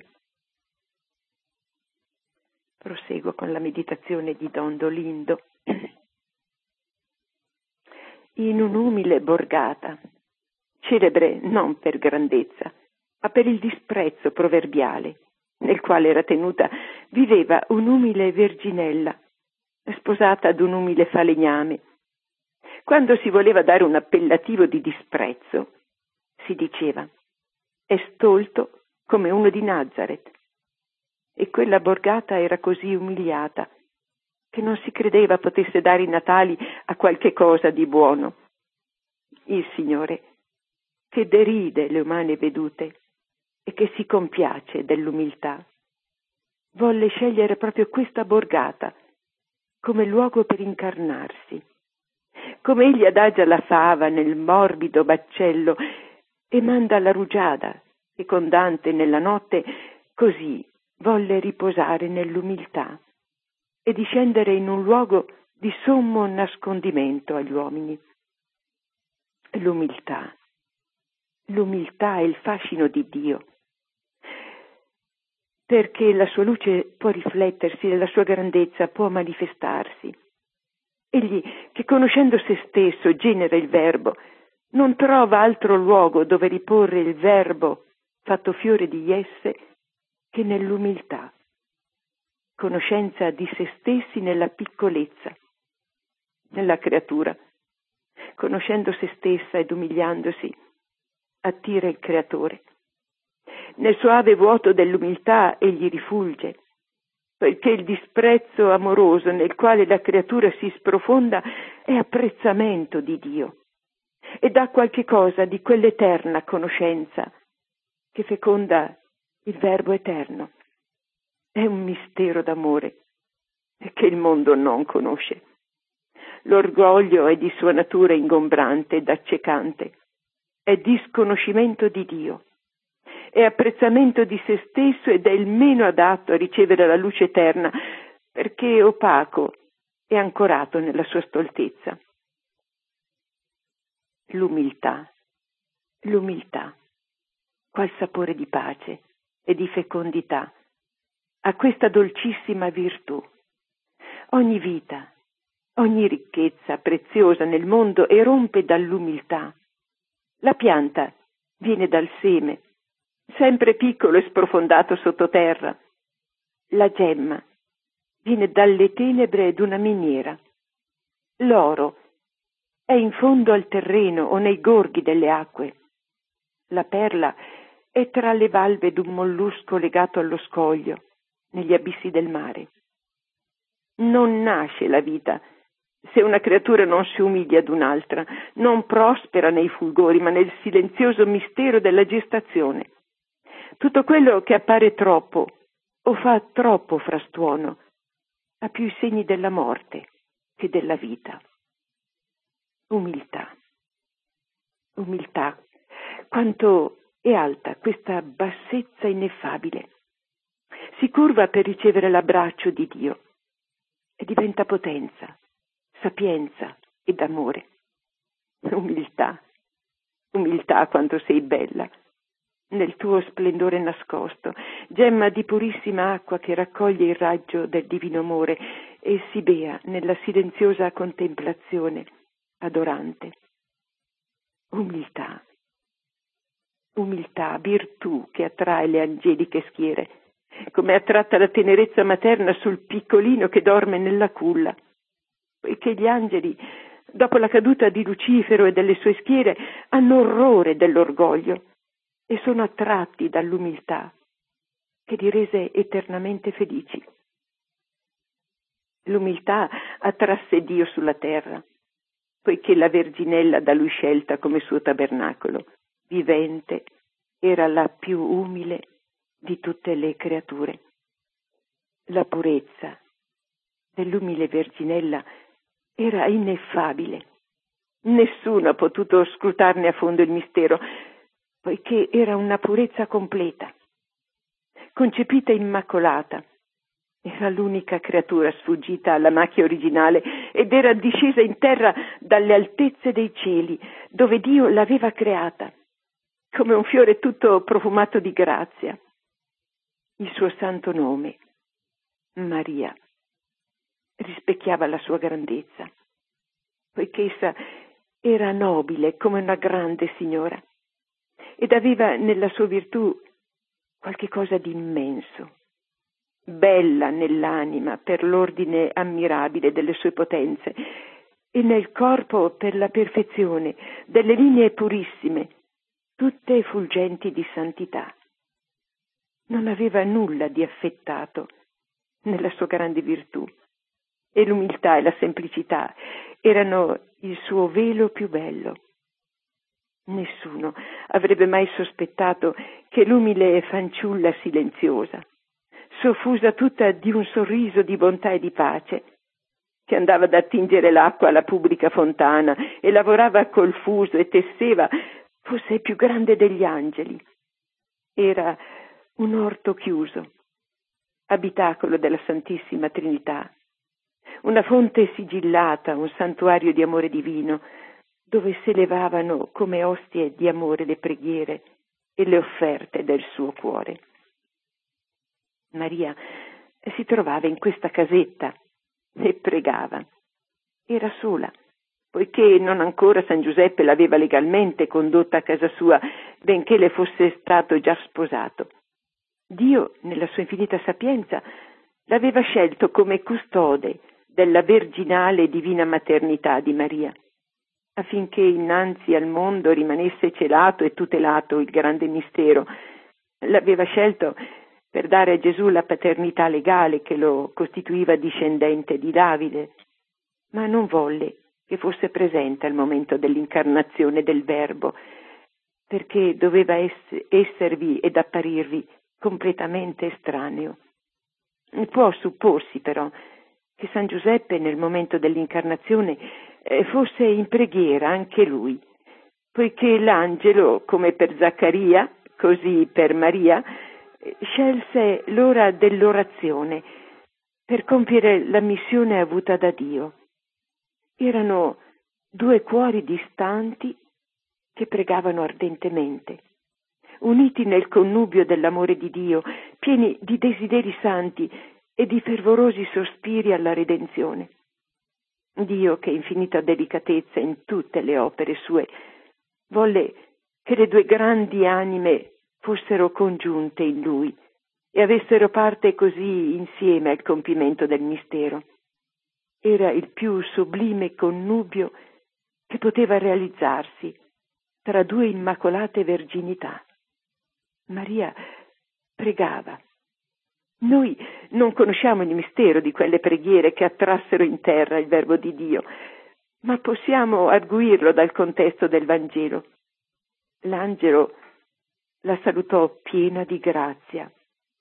Proseguo con la meditazione di Don Dolindo. In un'umile borgata, celebre non per grandezza, ma per il disprezzo proverbiale, nel quale era tenuta, viveva un'umile verginella, sposata ad un umile falegname. Quando si voleva dare un appellativo di disprezzo, si diceva: è stolto come uno di Nazareth. E quella borgata era così umiliata che non si credeva potesse dare i natali a qualche cosa di buono. Il Signore, che deride le umane vedute e che si compiace dell'umiltà, volle scegliere proprio questa borgata come luogo per incarnarsi. Come egli adagia la fava nel morbido baccello e manda la rugiada fecondante nella notte, così volle riposare nell'umiltà e discendere in un luogo di sommo nascondimento agli uomini. L'umiltà, l'umiltà è il fascino di Dio, perché la sua luce può riflettersi e la sua grandezza può manifestarsi. Egli, che conoscendo se stesso genera il verbo, non trova altro luogo dove riporre il verbo fatto fiore di esse che nell'umiltà, conoscenza di se stessi nella piccolezza, nella creatura. Conoscendo se stessa ed umiliandosi, attira il Creatore. Nel soave vuoto dell'umiltà egli rifulge, poiché il disprezzo amoroso nel quale la creatura si sprofonda è apprezzamento di Dio e dà qualche cosa di quell'eterna conoscenza che feconda il Verbo eterno. È un mistero d'amore che il mondo non conosce. L'orgoglio è di sua natura ingombrante ed accecante, è disconoscimento di Dio, è apprezzamento di se stesso ed è il meno adatto a ricevere la luce eterna, perché è opaco e ancorato nella sua stoltezza. L'umiltà, l'umiltà, qual sapore di pace e di fecondità, ha questa dolcissima virtù. Ogni vita, ogni ricchezza preziosa nel mondo erompe dall'umiltà. La pianta viene dal seme, sempre piccolo e sprofondato sottoterra. La gemma viene dalle tenebre d'una miniera. L'oro è in fondo al terreno o nei gorghi delle acque. La perla è tra le valve d'un mollusco legato allo scoglio, negli abissi del mare. Non nasce la vita se una creatura non si umilia ad un'altra, non prospera nei fulgori, ma nel silenzioso mistero della gestazione. Tutto quello che appare troppo o fa troppo frastuono ha più i segni della morte che della vita. Umiltà. Umiltà. Quanto è alta questa bassezza ineffabile. Si curva per ricevere l'abbraccio di Dio e diventa potenza, sapienza ed amore. Umiltà, umiltà quanto sei bella, nel tuo splendore nascosto, gemma di purissima acqua che raccoglie il raggio del divino amore e si bea nella silenziosa contemplazione adorante. Umiltà, umiltà, virtù che attrae le angeliche schiere, come è attratta la tenerezza materna sul piccolino che dorme nella culla, poiché gli angeli, dopo la caduta di Lucifero e delle sue schiere, hanno orrore dell'orgoglio e sono attratti dall'umiltà che li rese eternamente felici. L'umiltà attrasse Dio sulla terra, poiché la Verginella da lui scelta come suo tabernacolo, vivente, era la più umile di tutte le creature. La purezza dell'umile Verginella era ineffabile. Nessuno ha potuto scrutarne a fondo il mistero, poiché era una purezza completa. Concepita immacolata, era l'unica creatura sfuggita alla macchia originale ed era discesa in terra dalle altezze dei cieli, dove Dio l'aveva creata, come un fiore tutto profumato di grazia. Il suo santo nome, Maria, rispecchiava la sua grandezza, poiché essa era nobile come una grande signora, ed aveva nella sua virtù qualche cosa di immenso, bella nell'anima per l'ordine ammirabile delle sue potenze e nel corpo per la perfezione delle linee purissime, tutte effulgenti di santità. Non aveva nulla di affettato nella sua grande virtù, e l'umiltà e la semplicità erano il suo velo più bello. Nessuno avrebbe mai sospettato che l'umile fanciulla silenziosa, soffusa tutta di un sorriso di bontà e di pace, che andava ad attingere l'acqua alla pubblica fontana e lavorava col fuso e tesseva, fosse più grande degli angeli. Era un orto chiuso, abitacolo della Santissima Trinità, una fonte sigillata, un santuario di amore divino, dove si elevavano come ostie di amore le preghiere e le offerte del suo cuore. Maria si trovava in questa casetta e pregava. Era sola, poiché non ancora San Giuseppe l'aveva legalmente condotta a casa sua, benché le fosse stato già sposato. Dio, nella sua infinita sapienza, l'aveva scelto come custode della virginale e divina maternità di Maria, affinché innanzi al mondo rimanesse celato e tutelato il grande mistero. L'aveva scelto per dare a Gesù la paternità legale che lo costituiva discendente di Davide, ma non volle che fosse presente al momento dell'incarnazione del Verbo, perché doveva ess- esservi ed apparirvi completamente estraneo. Può supporsi però che San Giuseppe nel momento dell'incarnazione eh, fosse in preghiera anche lui, poiché l'angelo, come per Zaccaria, così per Maria, eh, scelse l'ora dell'orazione per compiere la missione avuta da Dio. Erano due cuori distanti che pregavano ardentemente, uniti nel connubio dell'amore di Dio, pieni di desideri santi e di fervorosi sospiri alla redenzione. Dio, che infinita delicatezza in tutte le opere sue, volle che le due grandi anime fossero congiunte in Lui e avessero parte così insieme al compimento del mistero. Era il più sublime connubio che poteva realizzarsi tra due immacolate verginità. Maria pregava. Noi non conosciamo il mistero di quelle preghiere che attrassero in terra il Verbo di Dio, ma possiamo arguirlo dal contesto del Vangelo. L'angelo la salutò piena di grazia.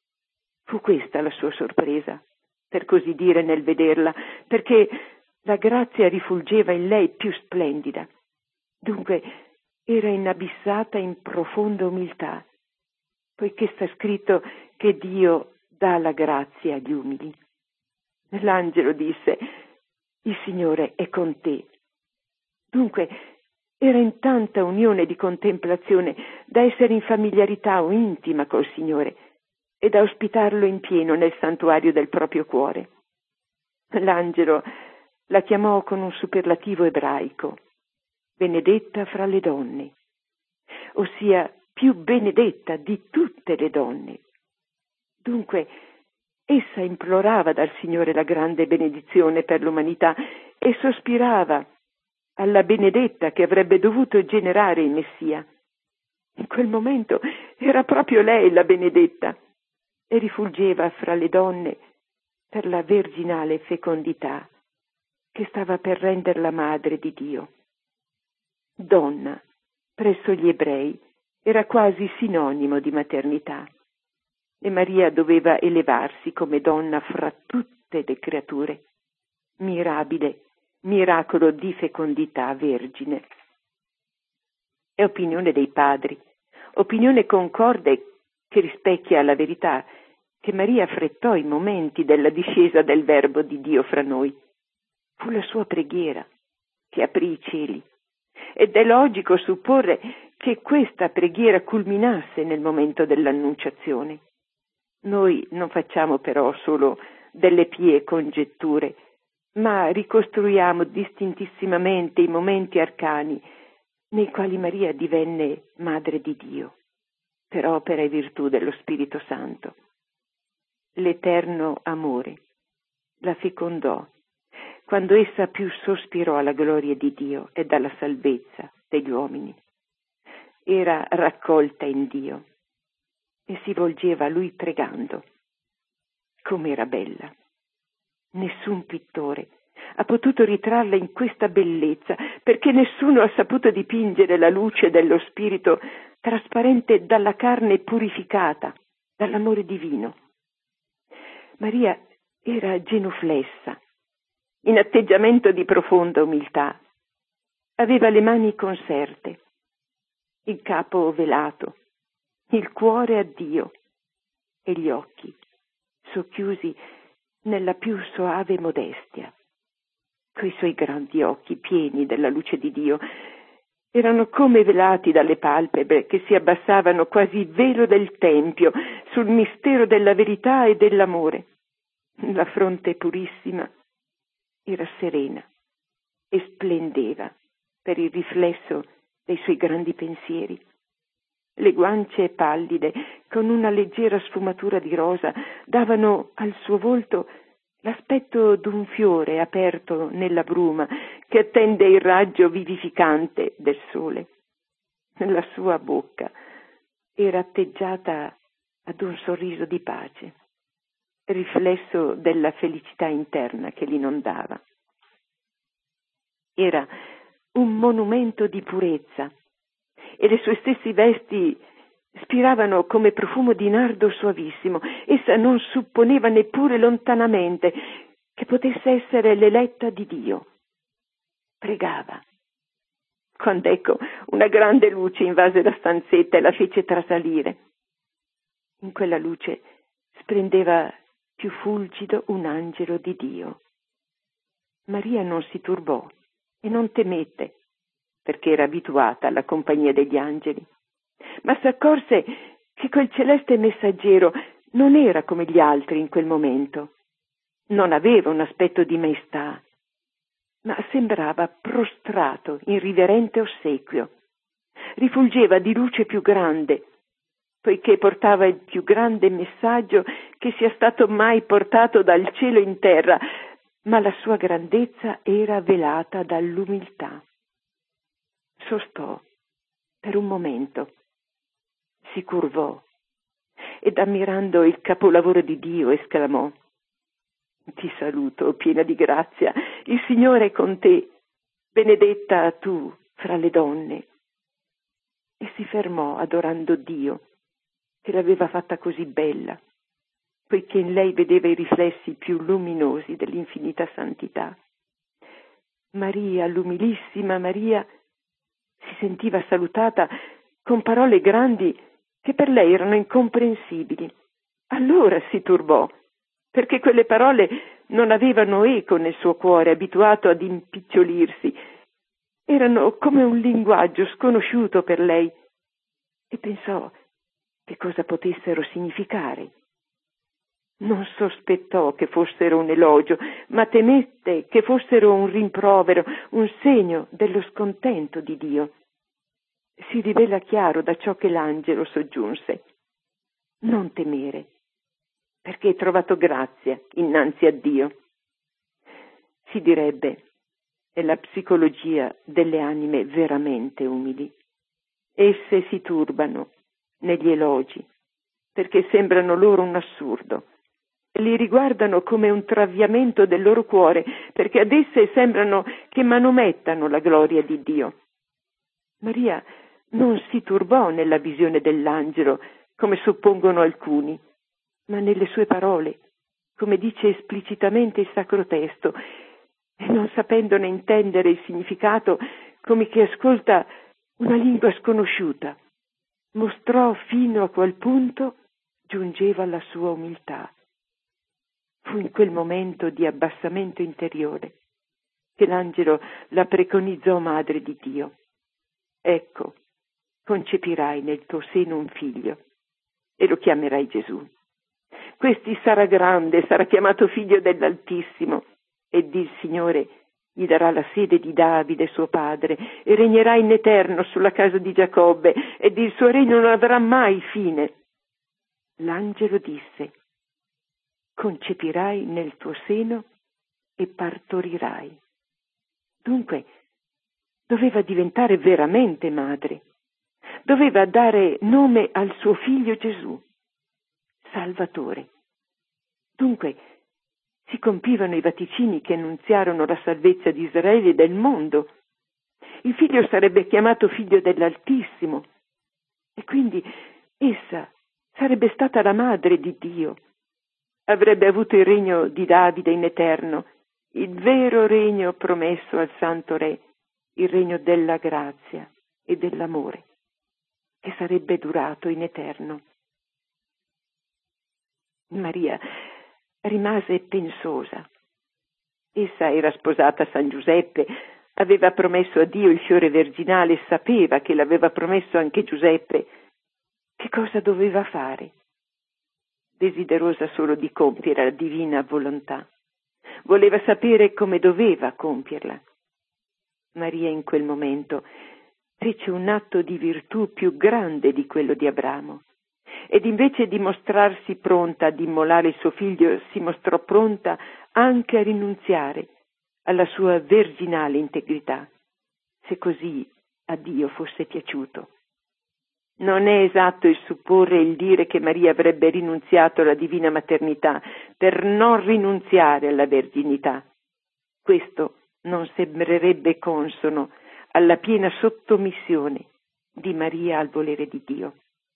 Fu questa la sua sorpresa, per così dire, nel vederla, perché la grazia rifulgeva in lei più splendida. Dunque era inabissata in profonda umiltà, poiché sta scritto che Dio dà la grazia agli umili. L'angelo disse: il Signore è con te. Dunque era in tanta unione di contemplazione da essere in familiarità o intima col Signore e da ospitarlo in pieno nel santuario del proprio cuore. L'angelo la chiamò con un superlativo ebraico: benedetta fra le donne, ossia più benedetta di tutte le donne. Dunque essa implorava dal Signore la grande benedizione per l'umanità e sospirava alla benedetta che avrebbe dovuto generare il Messia. In quel momento era proprio lei la benedetta e rifulgeva fra le donne per la virginale fecondità che stava per renderla madre di Dio. Donna, presso gli ebrei, era quasi sinonimo di maternità, e Maria doveva elevarsi come donna fra tutte le creature. Mirabile, miracolo di fecondità vergine. È opinione dei padri, opinione concorde che rispecchia la verità, che Maria affrettò i momenti della discesa del Verbo di Dio fra noi. Fu la sua preghiera che aprì i cieli, ed è logico supporre che questa preghiera culminasse nel momento dell'annunciazione. Noi non facciamo però solo delle pie congetture, ma ricostruiamo distintissimamente i momenti arcani nei quali Maria divenne Madre di Dio, per opera e virtù dello Spirito Santo. L'eterno amore la fecondò quando essa più sospirò alla gloria di Dio e alla salvezza degli uomini. Era raccolta in Dio e si volgeva a Lui pregando. Com'era bella! Nessun pittore ha potuto ritrarla in questa bellezza, perché nessuno ha saputo dipingere la luce dello Spirito trasparente dalla carne purificata dall'amore divino. Maria era genuflessa, in atteggiamento di profonda umiltà. Aveva le mani conserte, il capo velato, il cuore a Dio e gli occhi socchiusi nella più soave modestia. Quei suoi grandi occhi pieni della luce di Dio erano come velati dalle palpebre che si abbassavano quasi il velo del tempio sul mistero della verità e dell'amore. La fronte purissima era serena e splendeva per il riflesso dei suoi grandi pensieri. Le guance pallide, con una leggera sfumatura di rosa, davano al suo volto l'aspetto d'un fiore aperto nella bruma che attende il raggio vivificante del sole. La sua bocca era atteggiata ad un sorriso di pace, riflesso della felicità interna che l'inondava. Era un monumento di purezza e le sue stesse vesti spiravano come profumo di nardo suavissimo. Essa non supponeva neppure lontanamente che potesse essere l'eletta di Dio. Pregava. Quando ecco una grande luce invase la stanzetta e la fece trasalire. In quella luce splendeva più fulgido un angelo di Dio. Maria non si turbò e non temette, perché era abituata alla compagnia degli angeli, ma s'accorse che quel celeste messaggero non era come gli altri in quel momento. Non aveva un aspetto di maestà, ma sembrava prostrato in riverente ossequio. Rifulgeva di luce più grande, poiché portava il più grande messaggio che sia stato mai portato dal cielo in terra, ma la sua grandezza era velata dall'umiltà. Sostò per un momento, si curvò ed ammirando il capolavoro di Dio esclamò: «Ti saluto, piena di grazia, il Signore è con te, benedetta tu fra le donne». E si fermò adorando Dio, che l'aveva fatta così bella, poiché in lei vedeva i riflessi più luminosi dell'infinita santità. Maria, l'umilissima Maria, si sentiva salutata con parole grandi che per lei erano incomprensibili. Allora si turbò, perché quelle parole non avevano eco nel suo cuore, abituato ad impicciolirsi. Erano come un linguaggio sconosciuto per lei, e pensò che cosa potessero significare. Non sospettò che fossero un elogio, ma temette che fossero un rimprovero, un segno dello scontento di Dio. Si rivela chiaro da ciò che l'angelo soggiunse: non temere, perché hai trovato grazia innanzi a Dio. Si direbbe, è la psicologia delle anime veramente umili. Esse si turbano negli elogi, perché sembrano loro un assurdo. Li riguardano come un traviamento del loro cuore, perché ad esse sembrano che manomettano la gloria di Dio. Maria non si turbò nella visione dell'angelo, come suppongono alcuni, ma nelle sue parole, come dice esplicitamente il Sacro Testo, e non sapendone intendere il significato, come chi ascolta una lingua sconosciuta, mostrò fino a qual punto giungeva la sua umiltà. Fu in quel momento di abbassamento interiore che l'angelo la preconizzò Madre di Dio. Ecco, concepirai nel tuo seno un figlio e lo chiamerai Gesù. Questi sarà grande, sarà chiamato figlio dell'Altissimo, ed il Signore gli darà la sede di Davide suo padre e regnerà in eterno sulla casa di Giacobbe ed il suo regno non avrà mai fine. L'angelo disse: concepirai nel tuo seno e partorirai. Dunque doveva diventare veramente madre, doveva dare nome al suo figlio Gesù, Salvatore. Dunque si compivano i vaticini che annunziarono la salvezza di Israele e del mondo. Il figlio sarebbe chiamato figlio dell'Altissimo e quindi essa sarebbe stata la madre di Dio. Avrebbe avuto il regno di Davide in eterno, il vero regno promesso al Santo Re, il regno della grazia e dell'amore, che sarebbe durato in eterno. Maria rimase pensosa. Essa era sposata a San Giuseppe, aveva promesso a Dio il fiore virginale e sapeva che l'aveva promesso anche Giuseppe. Che cosa doveva fare? Desiderosa solo di compiere la divina volontà. Voleva sapere come doveva compierla. Maria in quel momento fece un atto di virtù più grande di quello di Abramo. Ed invece di mostrarsi pronta ad immolare il suo figlio, si mostrò pronta anche a rinunziare alla sua virginale integrità, se così a Dio fosse piaciuto. Non è esatto il supporre e il dire che Maria avrebbe rinunziato alla divina maternità per non rinunziare alla verginità. Questo non sembrerebbe consono alla piena sottomissione di Maria al volere di Dio.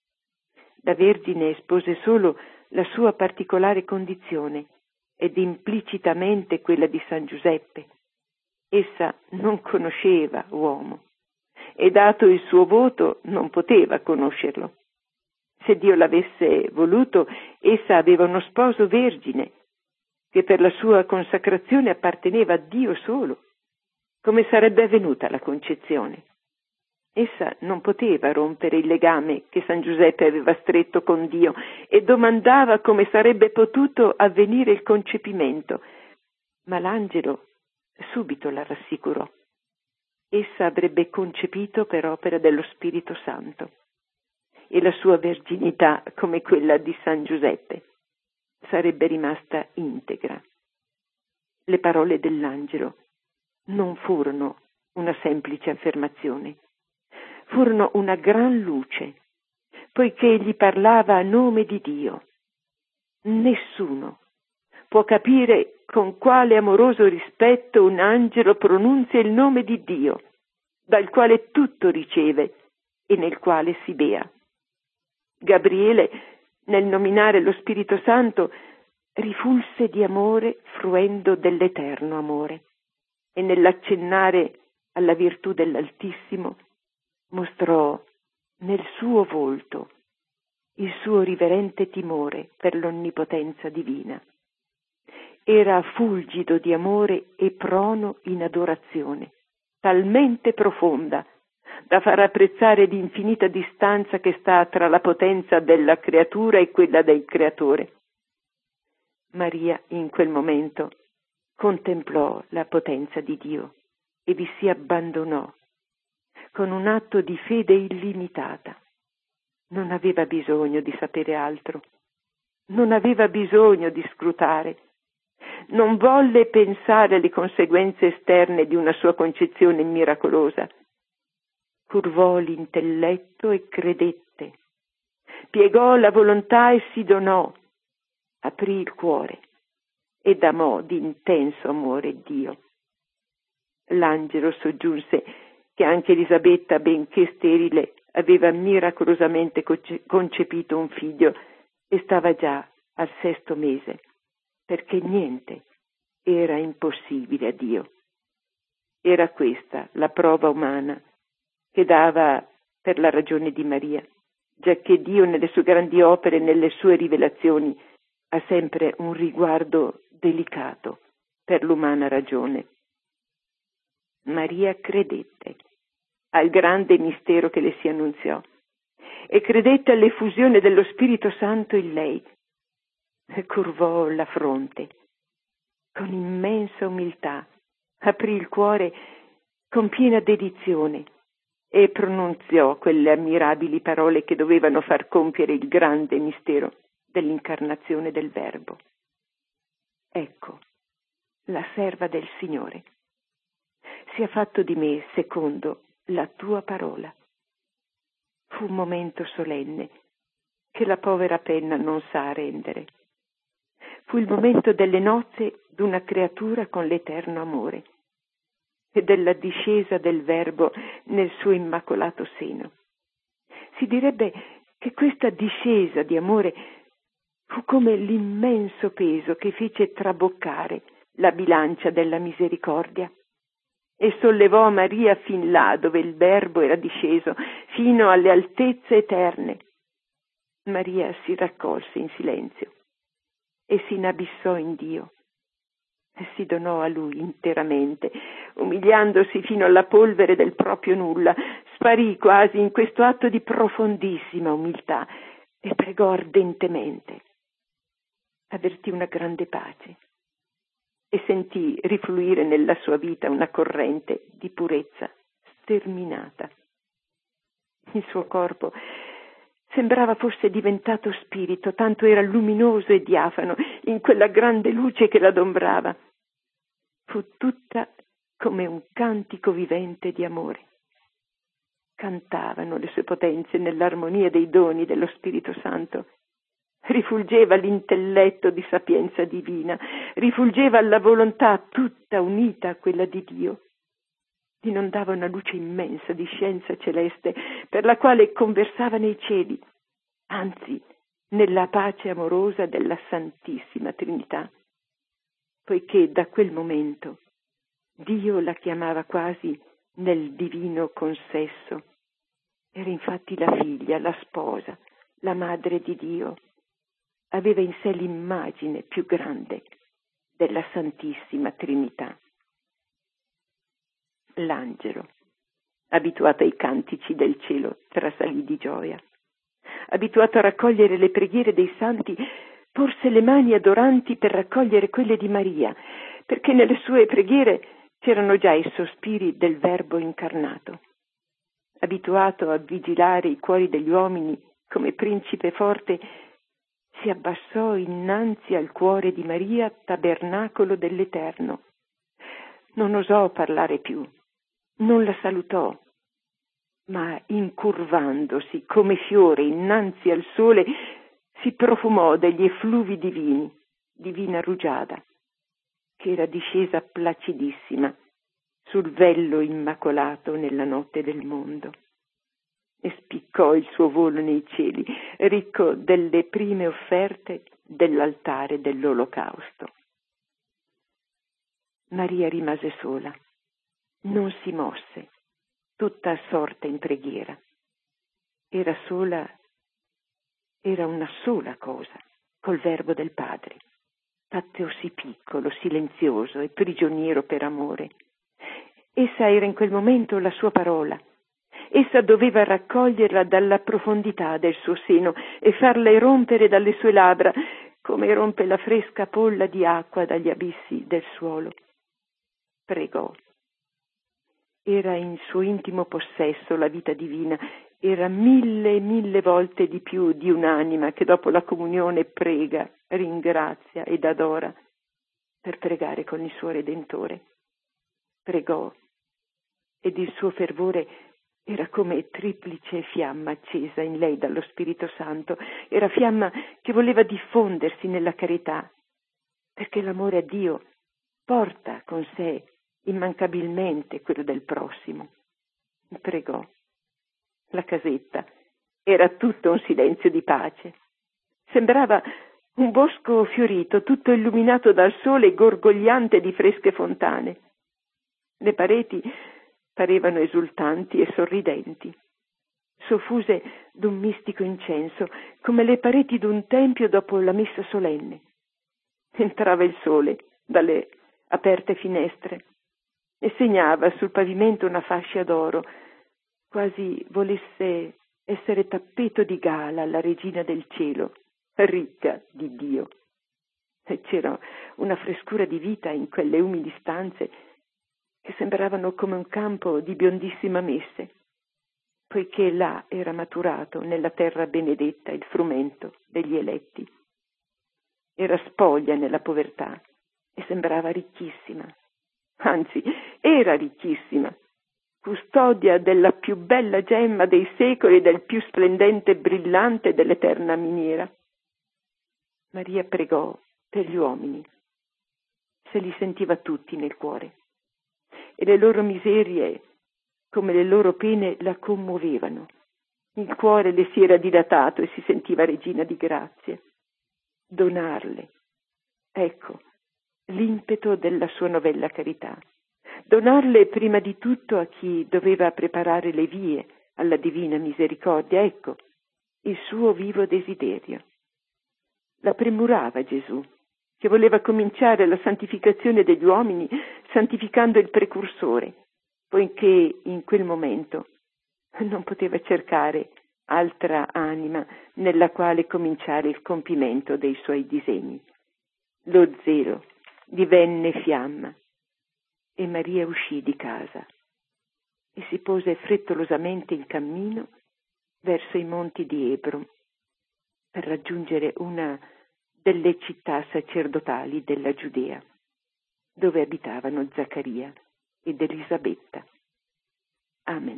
La Vergine espose solo la sua particolare condizione ed implicitamente quella di San Giuseppe. Essa non conosceva uomo e dato il suo voto non poteva conoscerlo. Se Dio l'avesse voluto, essa aveva uno sposo vergine che per la sua consacrazione apparteneva a Dio solo. Come sarebbe avvenuta la concezione? Essa non poteva rompere il legame che San Giuseppe aveva stretto con Dio e domandava come sarebbe potuto avvenire il concepimento. Ma l'angelo subito la rassicurò. Essa avrebbe concepito per opera dello Spirito Santo e la sua verginità, come quella di San Giuseppe, sarebbe rimasta integra. Le parole dell'angelo non furono una semplice affermazione. Furono una gran luce, poiché egli parlava a nome di Dio. Nessuno può capire con quale amoroso rispetto un angelo pronunzia il nome di Dio, dal quale tutto riceve e nel quale si bea. Gabriele, nel nominare lo Spirito Santo, rifulse di amore fruendo dell'eterno amore e nell'accennare alla virtù dell'Altissimo mostrò nel suo volto il suo riverente timore per l'onnipotenza divina. Era fulgido di amore e prono in adorazione, talmente profonda da far apprezzare l'infinita distanza che sta tra la potenza della creatura e quella del Creatore. Maria in quel momento contemplò la potenza di Dio e vi si abbandonò con un atto di fede illimitata. Non aveva bisogno di sapere altro, non aveva bisogno di scrutare, non volle pensare alle conseguenze esterne di una sua concezione miracolosa. Curvò l'intelletto e credette, piegò la volontà e si donò, aprì il cuore ed amò di intenso amore Dio. L'angelo soggiunse che anche Elisabetta, benché sterile, aveva miracolosamente concepito un figlio e stava già al sesto mese, perché niente era impossibile a Dio. Era questa la prova umana che dava per la ragione di Maria, giacché Dio nelle sue grandi opere e nelle sue rivelazioni ha sempre un riguardo delicato per l'umana ragione. Maria credette al grande mistero che le si annunziò e credette all'effusione dello Spirito Santo in lei e curvò la fronte con immensa umiltà aprì il cuore con piena dedizione e pronunziò quelle ammirabili parole che dovevano far compiere il grande mistero dell'incarnazione del Verbo. Ecco, la serva del Signore, sia fatto di me secondo la tua parola. Fu un momento solenne che la povera penna non sa rendere. Fu il momento delle nozze d'una creatura con l'eterno amore e della discesa del Verbo nel suo immacolato seno. Si direbbe che questa discesa di amore fu come l'immenso peso che fece traboccare la bilancia della misericordia e sollevò Maria fin là dove il Verbo era disceso, fino alle altezze eterne. Maria si raccolse in silenzio e si inabissò in Dio e si donò a Lui interamente, umiliandosi fino alla polvere del proprio nulla, sparì quasi in questo atto di profondissima umiltà e pregò ardentemente. Avvertì una grande pace e sentì rifluire nella sua vita una corrente di purezza sterminata. Il suo corpo sembrava fosse diventato spirito, tanto era luminoso e diafano in quella grande luce che l'adombrava. Fu tutta come un cantico vivente di amore. Cantavano le sue potenze nell'armonia dei doni dello Spirito Santo. Rifulgeva l'intelletto di sapienza divina, rifulgeva la volontà tutta unita a quella di Dio. Inondava una luce immensa di scienza celeste per la quale conversava nei cieli, anzi nella pace amorosa della Santissima Trinità, poiché da quel momento Dio la chiamava quasi nel divino consesso. Era infatti la figlia, la sposa, la madre di Dio. Aveva in sé l'immagine più grande della Santissima Trinità. L'angelo, abituato ai cantici del cielo, trasalì di gioia. Abituato a raccogliere le preghiere dei santi, porse le mani adoranti per raccogliere quelle di Maria, perché nelle sue preghiere c'erano già i sospiri del Verbo incarnato. Abituato a vigilare i cuori degli uomini come principe forte, si abbassò innanzi al cuore di Maria, tabernacolo dell'Eterno. Non osò parlare più, non la salutò, ma incurvandosi come fiore innanzi al sole, si profumò degli effluvi divini, divina rugiada, che era discesa placidissima sul vello immacolato nella notte del mondo, e spiccò il suo volo nei cieli, ricco delle prime offerte dell'altare dell'olocausto. Maria rimase sola, non si mosse, tutta assorta in preghiera. Era sola, era una sola cosa, col Verbo del Padre, fattosi piccolo, silenzioso e prigioniero per amore. Essa era in quel momento la sua parola. Essa doveva raccoglierla dalla profondità del suo seno e farla erompere dalle sue labbra, come rompe la fresca polla di acqua dagli abissi del suolo. Pregò. Era in suo intimo possesso la vita divina, era mille e mille volte di più di un'anima che dopo la comunione prega, ringrazia ed adora per pregare con il suo Redentore. Pregò ed il suo fervore era come triplice fiamma accesa in lei dallo Spirito Santo, era fiamma che voleva diffondersi nella carità, perché l'amore a Dio porta con sé immancabilmente quello del prossimo. Pregò. La casetta era tutto un silenzio di pace. Sembrava un bosco fiorito, tutto illuminato dal sole e gorgogliante di fresche fontane. Le pareti parevano esultanti e sorridenti, soffuse d'un mistico incenso, come le pareti d'un tempio dopo la messa solenne. Entrava il sole dalle aperte finestre e segnava sul pavimento una fascia d'oro, quasi volesse essere tappeto di gala la regina del cielo, ricca di Dio. E c'era una frescura di vita in quelle umili stanze che sembravano come un campo di biondissima messe, poiché là era maturato nella terra benedetta il frumento degli eletti. Era spoglia nella povertà e sembrava ricchissima, anzi era ricchissima, custodia della più bella gemma dei secoli e del più splendente brillante dell'eterna miniera. Maria pregò per gli uomini, se li sentiva tutti nel cuore, e le loro miserie, come le loro pene, la commuovevano. Il cuore le si era dilatato e si sentiva regina di grazie. Donarle, ecco, l'impeto della sua novella carità. Donarle prima di tutto a chi doveva preparare le vie alla divina misericordia, ecco, il suo vivo desiderio. La premurava Gesù, che voleva cominciare la santificazione degli uomini santificando il precursore, poiché in quel momento non poteva cercare altra anima nella quale cominciare il compimento dei suoi disegni. Lo zelo divenne fiamma e Maria uscì di casa e si pose frettolosamente in cammino verso i monti di Hebron per raggiungere una delle città sacerdotali della Giudea, dove abitavano Zaccaria ed Elisabetta. Amen.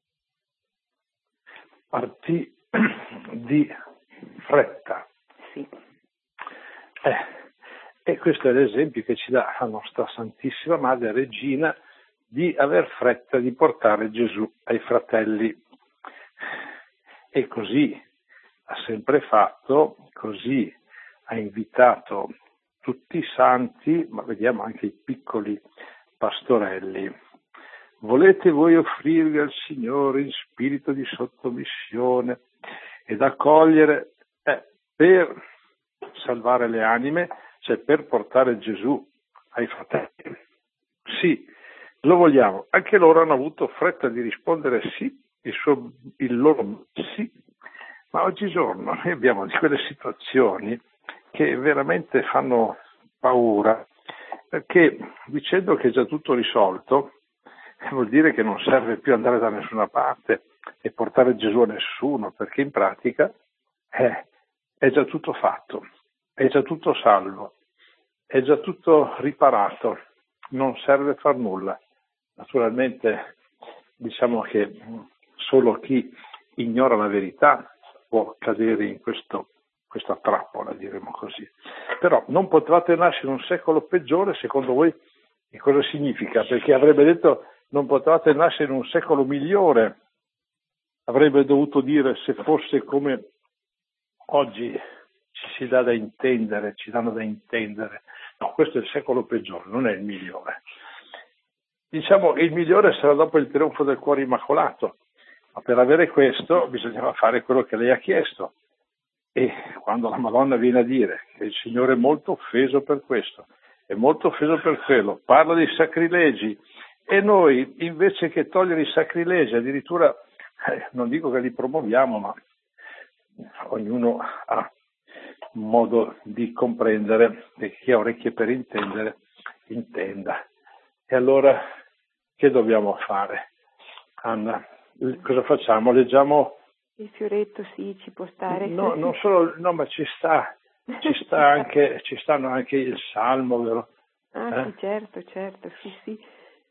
Partì di fretta. Sì. Eh, e questo è l'esempio che ci dà la nostra Santissima Madre Regina di aver fretta di portare Gesù ai fratelli. E così ha sempre fatto, così ha invitato tutti i santi, ma vediamo anche i piccoli pastorelli. Volete voi offrirvi al Signore in spirito di sottomissione ed accogliere eh, per salvare le anime, cioè per portare Gesù ai fratelli? Sì, lo vogliamo. Anche loro hanno avuto fretta di rispondere sì, il, suo, il loro sì, ma oggigiorno noi abbiamo di quelle situazioni che veramente fanno paura, perché dicendo che è già tutto risolto vuol dire che non serve più andare da nessuna parte e portare Gesù a nessuno, perché in pratica è, è già tutto fatto, è già tutto salvo, è già tutto riparato, non serve far nulla. Naturalmente diciamo che solo chi ignora la verità può cadere in questo, questa trappola, diremo così. Però non potevate nascere in un secolo peggiore, secondo voi che cosa significa? Perché avrebbe detto non potevate nascere in un secolo migliore, avrebbe dovuto dire se fosse come oggi ci si dà da intendere, ci danno da intendere. No, questo è il secolo peggiore, non è il migliore. Diciamo che il migliore sarà dopo il trionfo del cuore immacolato, ma per avere questo bisognava fare quello che lei ha chiesto. E quando la Madonna viene a dire che il Signore è molto offeso per questo, è molto offeso per quello, parla dei sacrilegi, e noi invece che togliere i sacrilegi, addirittura, eh, non dico che li promuoviamo, ma ognuno ha un modo di comprendere, e chi ha orecchie per intendere, intenda. E allora che dobbiamo fare? Anna, cosa facciamo? Leggiamo... Il fioretto sì, ci può stare. No, non solo, no, ma ci sta, ci sta anche, ci stanno anche il Salmo, vero? Ah, eh? sì, certo, certo, sì, sì.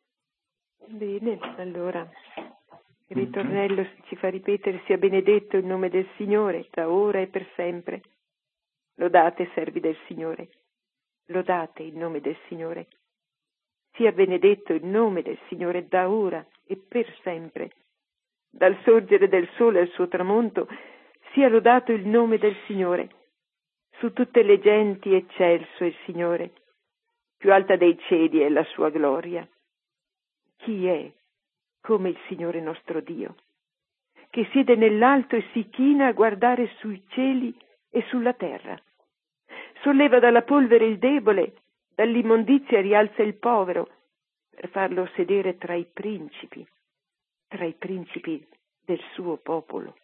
Bene, allora, il ritornello mm-hmm. ci fa ripetere: sia benedetto il nome del Signore, da ora e per sempre. Lodate, servi del Signore, lodate il nome del Signore. Sia benedetto il nome del Signore, da ora e per sempre. Dal sorgere del sole al suo tramonto, sia lodato il nome del Signore. Su tutte le genti eccelso è il Signore, più alta dei cieli è la sua gloria. Chi è come il Signore nostro Dio, che siede nell'alto e si china a guardare sui cieli e sulla terra? Solleva dalla polvere il debole, dall'immondizia rialza il povero, per farlo sedere tra i principi, tra i principi del suo popolo.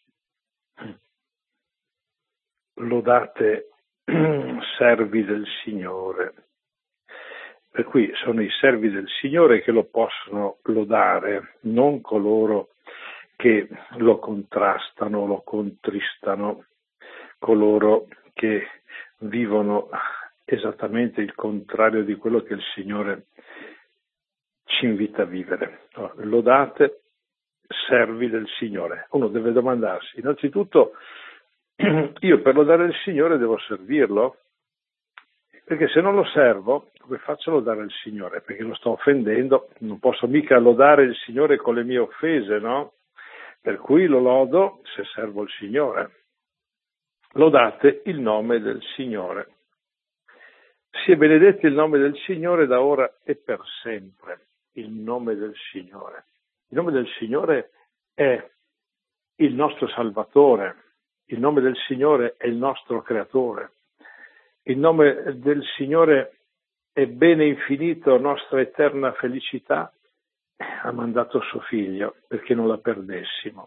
Lodate, servi del Signore. Per cui sono i servi del Signore che lo possono lodare, non coloro che lo contrastano, lo contristano, coloro che vivono esattamente il contrario di quello che il Signore ci invita a vivere. Lodate, servi del Signore. Uno deve domandarsi, innanzitutto, io per lodare il Signore devo servirlo? Perché se non lo servo, come faccio a lodare il Signore? Perché lo sto offendendo, non posso mica lodare il Signore con le mie offese, no? Per cui lo lodo se servo il Signore. Lodate il nome del Signore. Sia benedetto il nome del Signore da ora e per sempre. Il nome del Signore. Il nome del Signore è il nostro Salvatore. Il nome del Signore è il nostro Creatore. Il nome del Signore è bene infinito, nostra eterna felicità. Ha mandato suo Figlio perché non la perdessimo.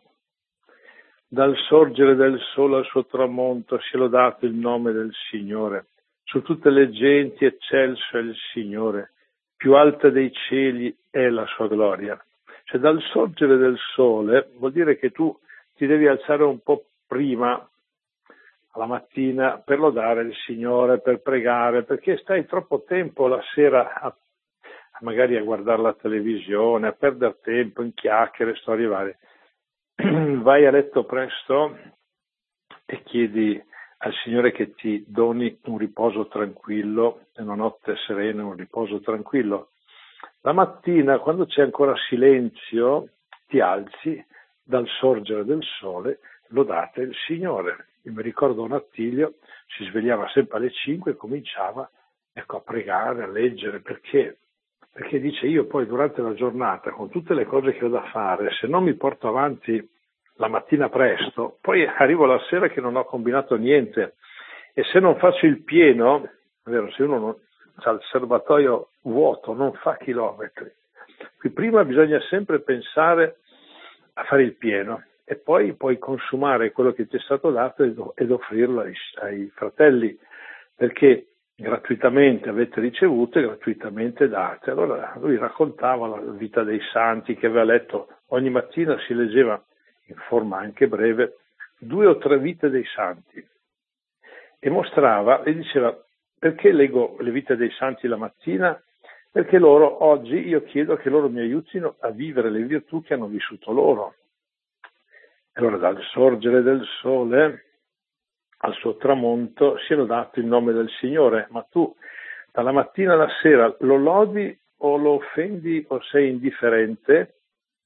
Dal sorgere del sole al suo tramonto sia lodato il nome del Signore. Su tutte le genti eccelso è il Signore. Più alta dei cieli è la sua gloria. Cioè dal sorgere del sole vuol dire che tu ti devi alzare un po' prima alla mattina per lodare il Signore, per pregare, perché stai troppo tempo la sera a, magari a guardare la televisione, a perdere tempo in chiacchiere, storie varie. Vai a letto presto e chiedi al Signore che ti doni un riposo tranquillo, una notte serena, un riposo tranquillo. La mattina, quando c'è ancora silenzio, ti alzi dal sorgere del sole, lodate il Signore. Io mi ricordo Don Attilio, si svegliava sempre alle cinque e cominciava ecco, a pregare, a leggere, perché? Perché dice io poi durante la giornata, con tutte le cose che ho da fare, se non mi porto avanti la mattina presto, poi arrivo la sera che non ho combinato niente e se non faccio il pieno, è vero, se uno non ha il serbatoio vuoto, non fa chilometri. Qui prima bisogna sempre pensare a fare il pieno e poi puoi consumare quello che ti è stato dato ed offrirlo ai, ai fratelli, perché gratuitamente avete ricevuto e gratuitamente date. Allora lui raccontava la vita dei santi che aveva letto, ogni mattina si leggeva in forma anche breve due o tre vite dei santi e mostrava e diceva perché leggo le vite dei santi la mattina? Perché loro oggi io chiedo che loro mi aiutino a vivere le virtù che hanno vissuto loro. Allora dal sorgere del sole al suo tramonto sia lodato il nome del Signore, ma tu dalla mattina alla sera lo lodi o lo offendi o sei indifferente?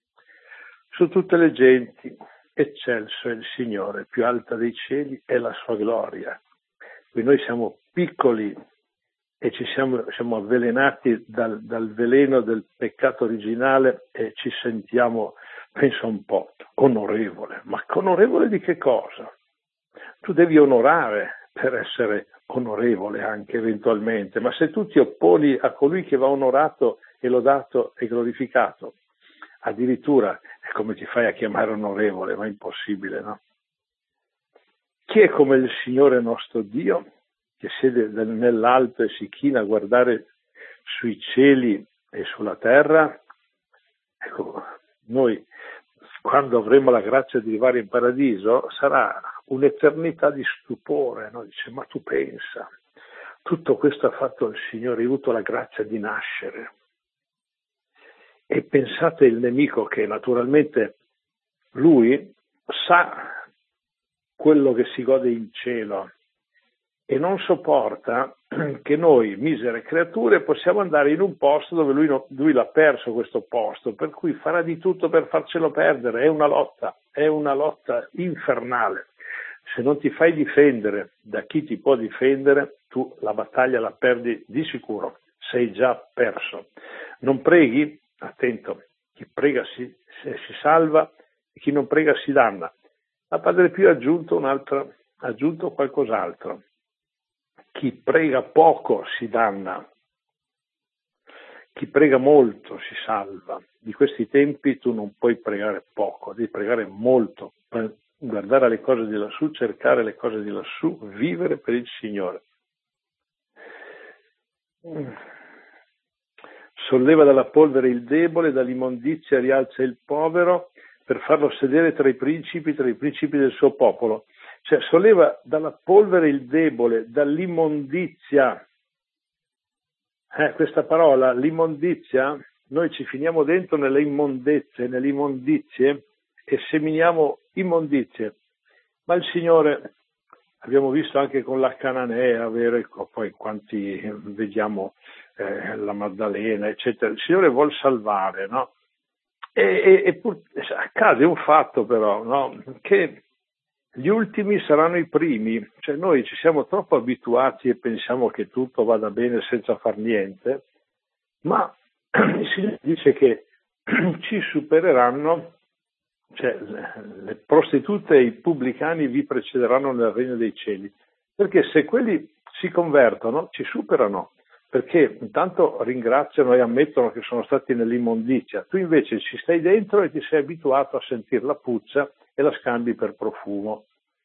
Su tutte le genti eccelso è il Signore, più alta dei cieli è la sua gloria. Qui noi siamo piccoli e ci siamo, siamo avvelenati dal, dal veleno del peccato originale e ci sentiamo, pensa un po', onorevole. Ma onorevole di che cosa? Tu devi onorare per essere onorevole anche eventualmente, ma se tu ti opponi a colui che va onorato e lodato e glorificato, addirittura come ti fai a chiamare onorevole? Ma è impossibile, no? Chi è come il Signore nostro Dio, che siede nell'alto e si china a guardare sui cieli e sulla terra? Ecco, noi quando avremo la grazia di arrivare in paradiso sarà un'eternità di stupore, no? Dice, ma tu pensa, tutto questo ha fatto il Signore, io ho avuto la grazia di nascere. E pensate il nemico che naturalmente lui sa quello che si gode in cielo e non sopporta che noi, misere creature, possiamo andare in un posto dove lui, no, lui l'ha perso questo posto, per cui farà di tutto per farcelo perdere. È una lotta, è una lotta infernale. Se non ti fai difendere da chi ti può difendere, tu la battaglia la perdi di sicuro, sei già perso. Non preghi? Attento, chi prega si, si salva e chi non prega si danna. Ma Padre Pio ha aggiunto un'altra, ha aggiunto qualcos'altro. Chi prega poco si danna, chi prega molto si salva. Di questi tempi tu non puoi pregare poco, devi pregare molto, guardare le cose di lassù, cercare le cose di lassù, vivere per il Signore. solleva dalla polvere il debole, dall'immondizia rialza il povero, per farlo sedere tra i principi, tra i principi del suo popolo. Cioè solleva dalla polvere il debole, dall'immondizia. Eh, questa parola, l'immondizia, noi ci finiamo dentro nelle immondezze, nelle immondizie e seminiamo immondizie. Ma il Signore, abbiamo visto anche con la Cananea, vero? Poi quanti vediamo eh, la Maddalena, eccetera. Il Signore vuol salvare, no? E, e, e pur, accade un fatto però, no? Che gli ultimi saranno i primi, cioè noi ci siamo troppo abituati e pensiamo che tutto vada bene senza far niente, ma il Signore dice che ci supereranno, cioè le prostitute e i pubblicani vi precederanno nel regno dei cieli, perché se quelli si convertono ci superano, perché intanto ringraziano e ammettono che sono stati nell'immondizia, tu invece ci stai dentro e ti sei abituato a sentire la puzza e la scambi per profumo.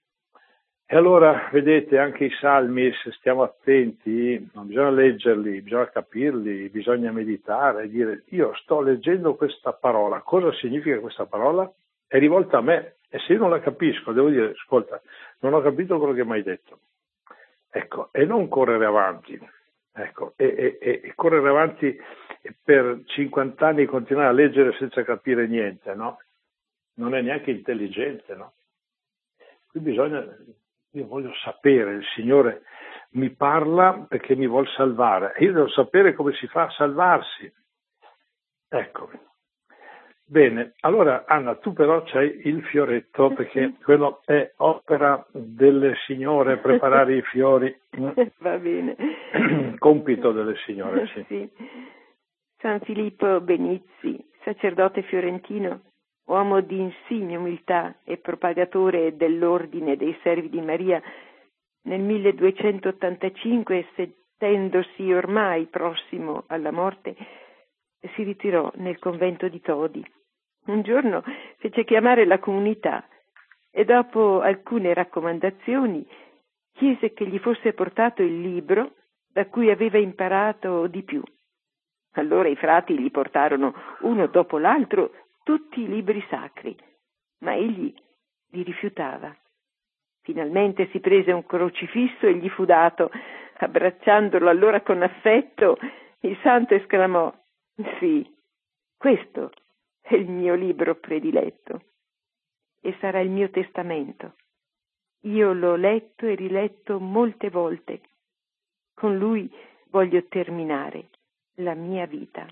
E allora, vedete, anche i salmi, se stiamo attenti, non bisogna leggerli, bisogna capirli, bisogna meditare, dire, io sto leggendo questa parola, cosa significa questa parola? È rivolta a me, e se io non la capisco, devo dire, ascolta, non ho capito quello che mi hai detto. Ecco, e non correre avanti, ecco, e, e, e correre avanti per cinquanta anni e continuare a leggere senza capire niente, no? Non è neanche intelligente, no? Qui bisogna, io voglio sapere, il Signore mi parla perché mi vuol salvare, e io devo sapere come si fa a salvarsi. Ecco. Bene, allora Anna, tu però c'hai il fioretto, perché quello è opera delle signore, preparare i fiori. Va bene. Compito delle signore, sì. Sì. San Filippo Benizzi, sacerdote fiorentino, uomo di insigne umiltà e propagatore dell'ordine dei servi di Maria, nel milleduecentottantacinque, sentendosi ormai prossimo alla morte, si ritirò nel convento di Todi. Un giorno fece chiamare la comunità e dopo alcune raccomandazioni chiese che gli fosse portato il libro da cui aveva imparato di più. Allora i frati gli portarono uno dopo l'altro tutti i libri sacri, ma egli li rifiutava. Finalmente si prese un crocifisso e gli fu dato. Abbracciandolo allora con affetto, il santo esclamò: «Sì, questo è il mio libro prediletto e sarà il mio testamento. Io l'ho letto e riletto molte volte. Con lui voglio terminare la mia vita».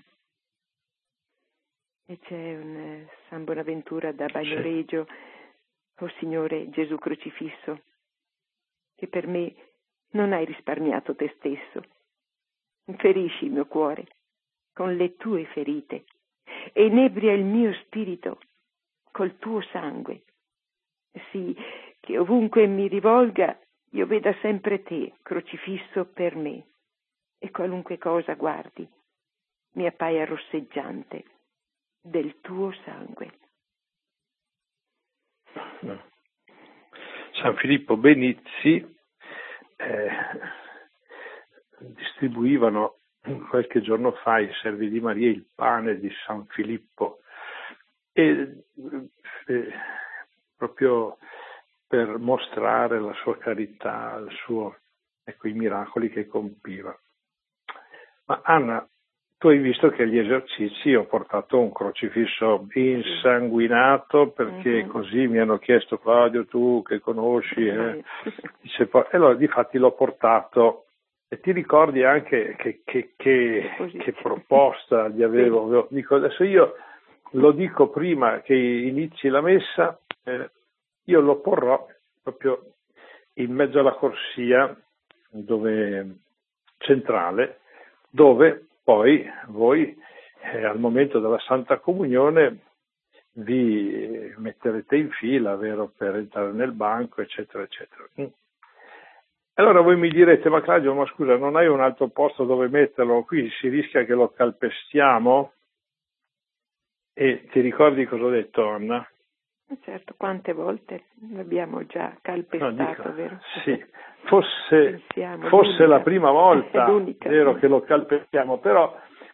E c'è un San Bonaventura da Bagnoregio: «O Signore Gesù crocifisso, che per me non hai risparmiato te stesso, ferisci il mio cuore con le tue ferite e inebria il mio spirito col tuo sangue, sì che ovunque mi rivolga io veda sempre te crocifisso per me, e qualunque cosa guardi mi appaia rosseggiante del tuo sangue». San Filippo Benizzi eh, distribuivano qualche giorno fa i servi di Maria il pane di San Filippo e eh, proprio per mostrare la sua carità, il suo, ecco, i miracoli che compiva. Ma Anna, tu hai visto che agli esercizi ho portato un crocifisso insanguinato, perché mm-hmm. così mi hanno chiesto: Claudio, tu che conosci, eh? Dice, poi, e allora difatti l'ho portato. E ti ricordi anche che, che, che, che proposta gli avevo? Sì. Dico, adesso io lo dico prima che inizi la messa, eh, io lo porrò proprio in mezzo alla corsia dove, centrale, dove poi voi eh, al momento della Santa Comunione vi metterete in fila, vero, per entrare nel banco, eccetera, eccetera. Allora voi mi direte: ma Claudio, ma scusa, non hai un altro posto dove metterlo? Qui si rischia che lo calpestiamo. E ti ricordi cosa ho detto, Anna? Certo, quante volte l'abbiamo già calpestato, no, dico, vero? Sì, fosse, fosse la prima volta, vero, che lo calpestiamo, però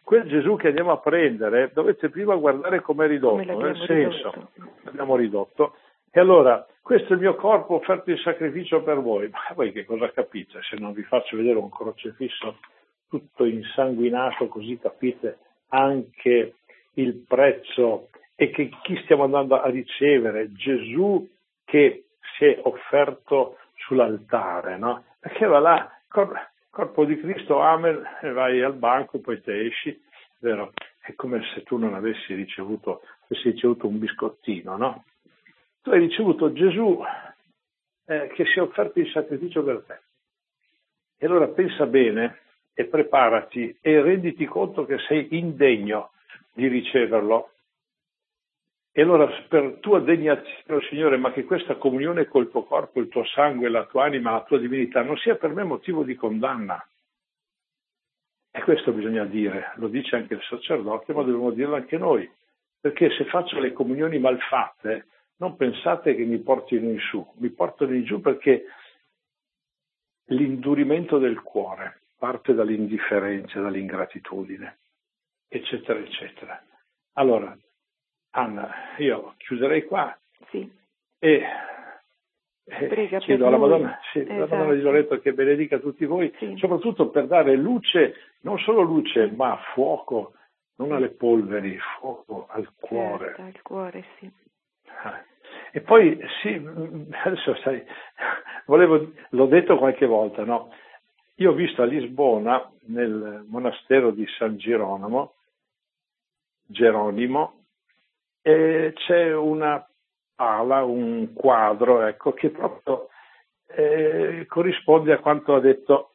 quel Gesù che andiamo a prendere dovete prima guardare come è ridotto, come nel senso, ridotto. l'abbiamo ridotto, e allora questo è il mio corpo offerto in sacrificio per voi. Ma voi che cosa capite se non vi faccio vedere un crocefisso tutto insanguinato, così capite anche il prezzo e che chi stiamo andando a ricevere? Gesù che si è offerto sull'altare, no? Perché va là, cor- corpo di Cristo, amen, e vai al banco, poi te esci, vero? È come se tu non avessi ricevuto, avessi ricevuto un biscottino, no? Tu hai ricevuto Gesù eh, che si è offerto in sacrificio per te. E allora pensa bene e preparati e renditi conto che sei indegno di riceverlo. E allora per tua degnazione, Signore, ma che questa comunione col tuo corpo, il tuo sangue, la tua anima, la tua divinità non sia per me motivo di condanna. E questo bisogna dire, lo dice anche il sacerdote, ma dobbiamo dirlo anche noi. Perché se faccio le comunioni malfatte, non pensate che mi portino in su, mi portano in giù perché l'indurimento del cuore parte dall'indifferenza, dall'ingratitudine, eccetera, eccetera. Allora, Anna, io chiuderei qua sì. e, e chiedo alla Madonna, sì, esatto. la Madonna di Loreto che benedica tutti voi, sì. Soprattutto per dare luce, non solo luce, ma fuoco, non alle polveri, fuoco al cuore. Certo, al cuore, sì. E poi, sì, adesso sai, volevo, l'ho detto qualche volta, no? Io ho visto a Lisbona, nel monastero di San Geronimo, Geronimo, e c'è una pala, un quadro, ecco, che proprio eh, corrisponde a quanto ha detto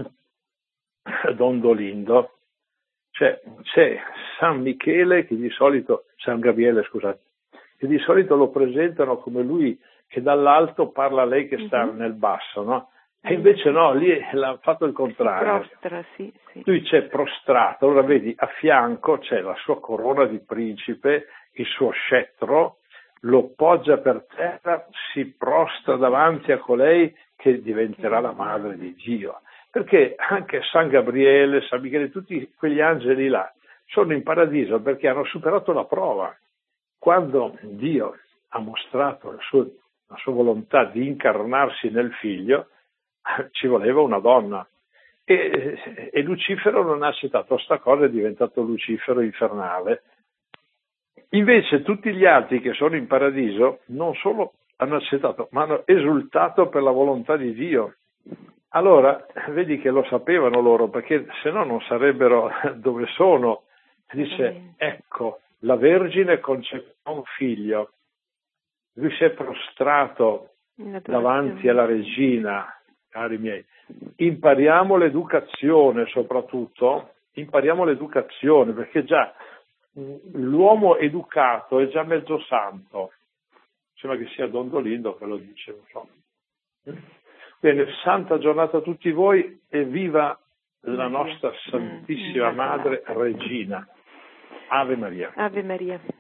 Don Dolindo. Cioè, c'è San Michele, che di solito, San Gabriele, scusate, che di solito lo presentano come lui che dall'alto parla a lei che sta mm-hmm. nel basso, no? E invece no, lì l'ha fatto il contrario. Si prostra, sì, sì. Lui c'è prostrato, allora vedi, a fianco c'è la sua corona di principe, il suo scettro, lo poggia per terra, si prostra davanti a colei che diventerà la madre di Dio. Perché anche San Gabriele, San Michele, tutti quegli angeli là sono in paradiso perché hanno superato la prova. Quando Dio ha mostrato la sua, la sua volontà di incarnarsi nel figlio, ci voleva una donna. E, e Lucifero non ha accettato sta cosa, è diventato Lucifero infernale. Invece tutti gli altri che sono in paradiso non solo hanno accettato, ma hanno esultato per la volontà di Dio. Allora, vedi che lo sapevano loro, perché se no non sarebbero dove sono. Dice, ecco, la Vergine concepirà un figlio. Lui si è prostrato davanti alla regina, cari miei. Impariamo l'educazione soprattutto, impariamo l'educazione, perché già l'uomo educato è già mezzo santo. Sembra che sia Don Dolindo che lo dice, non so. Bene, santa giornata a tutti voi e viva la nostra Santissima Madre Regina. Ave Maria. Ave Maria.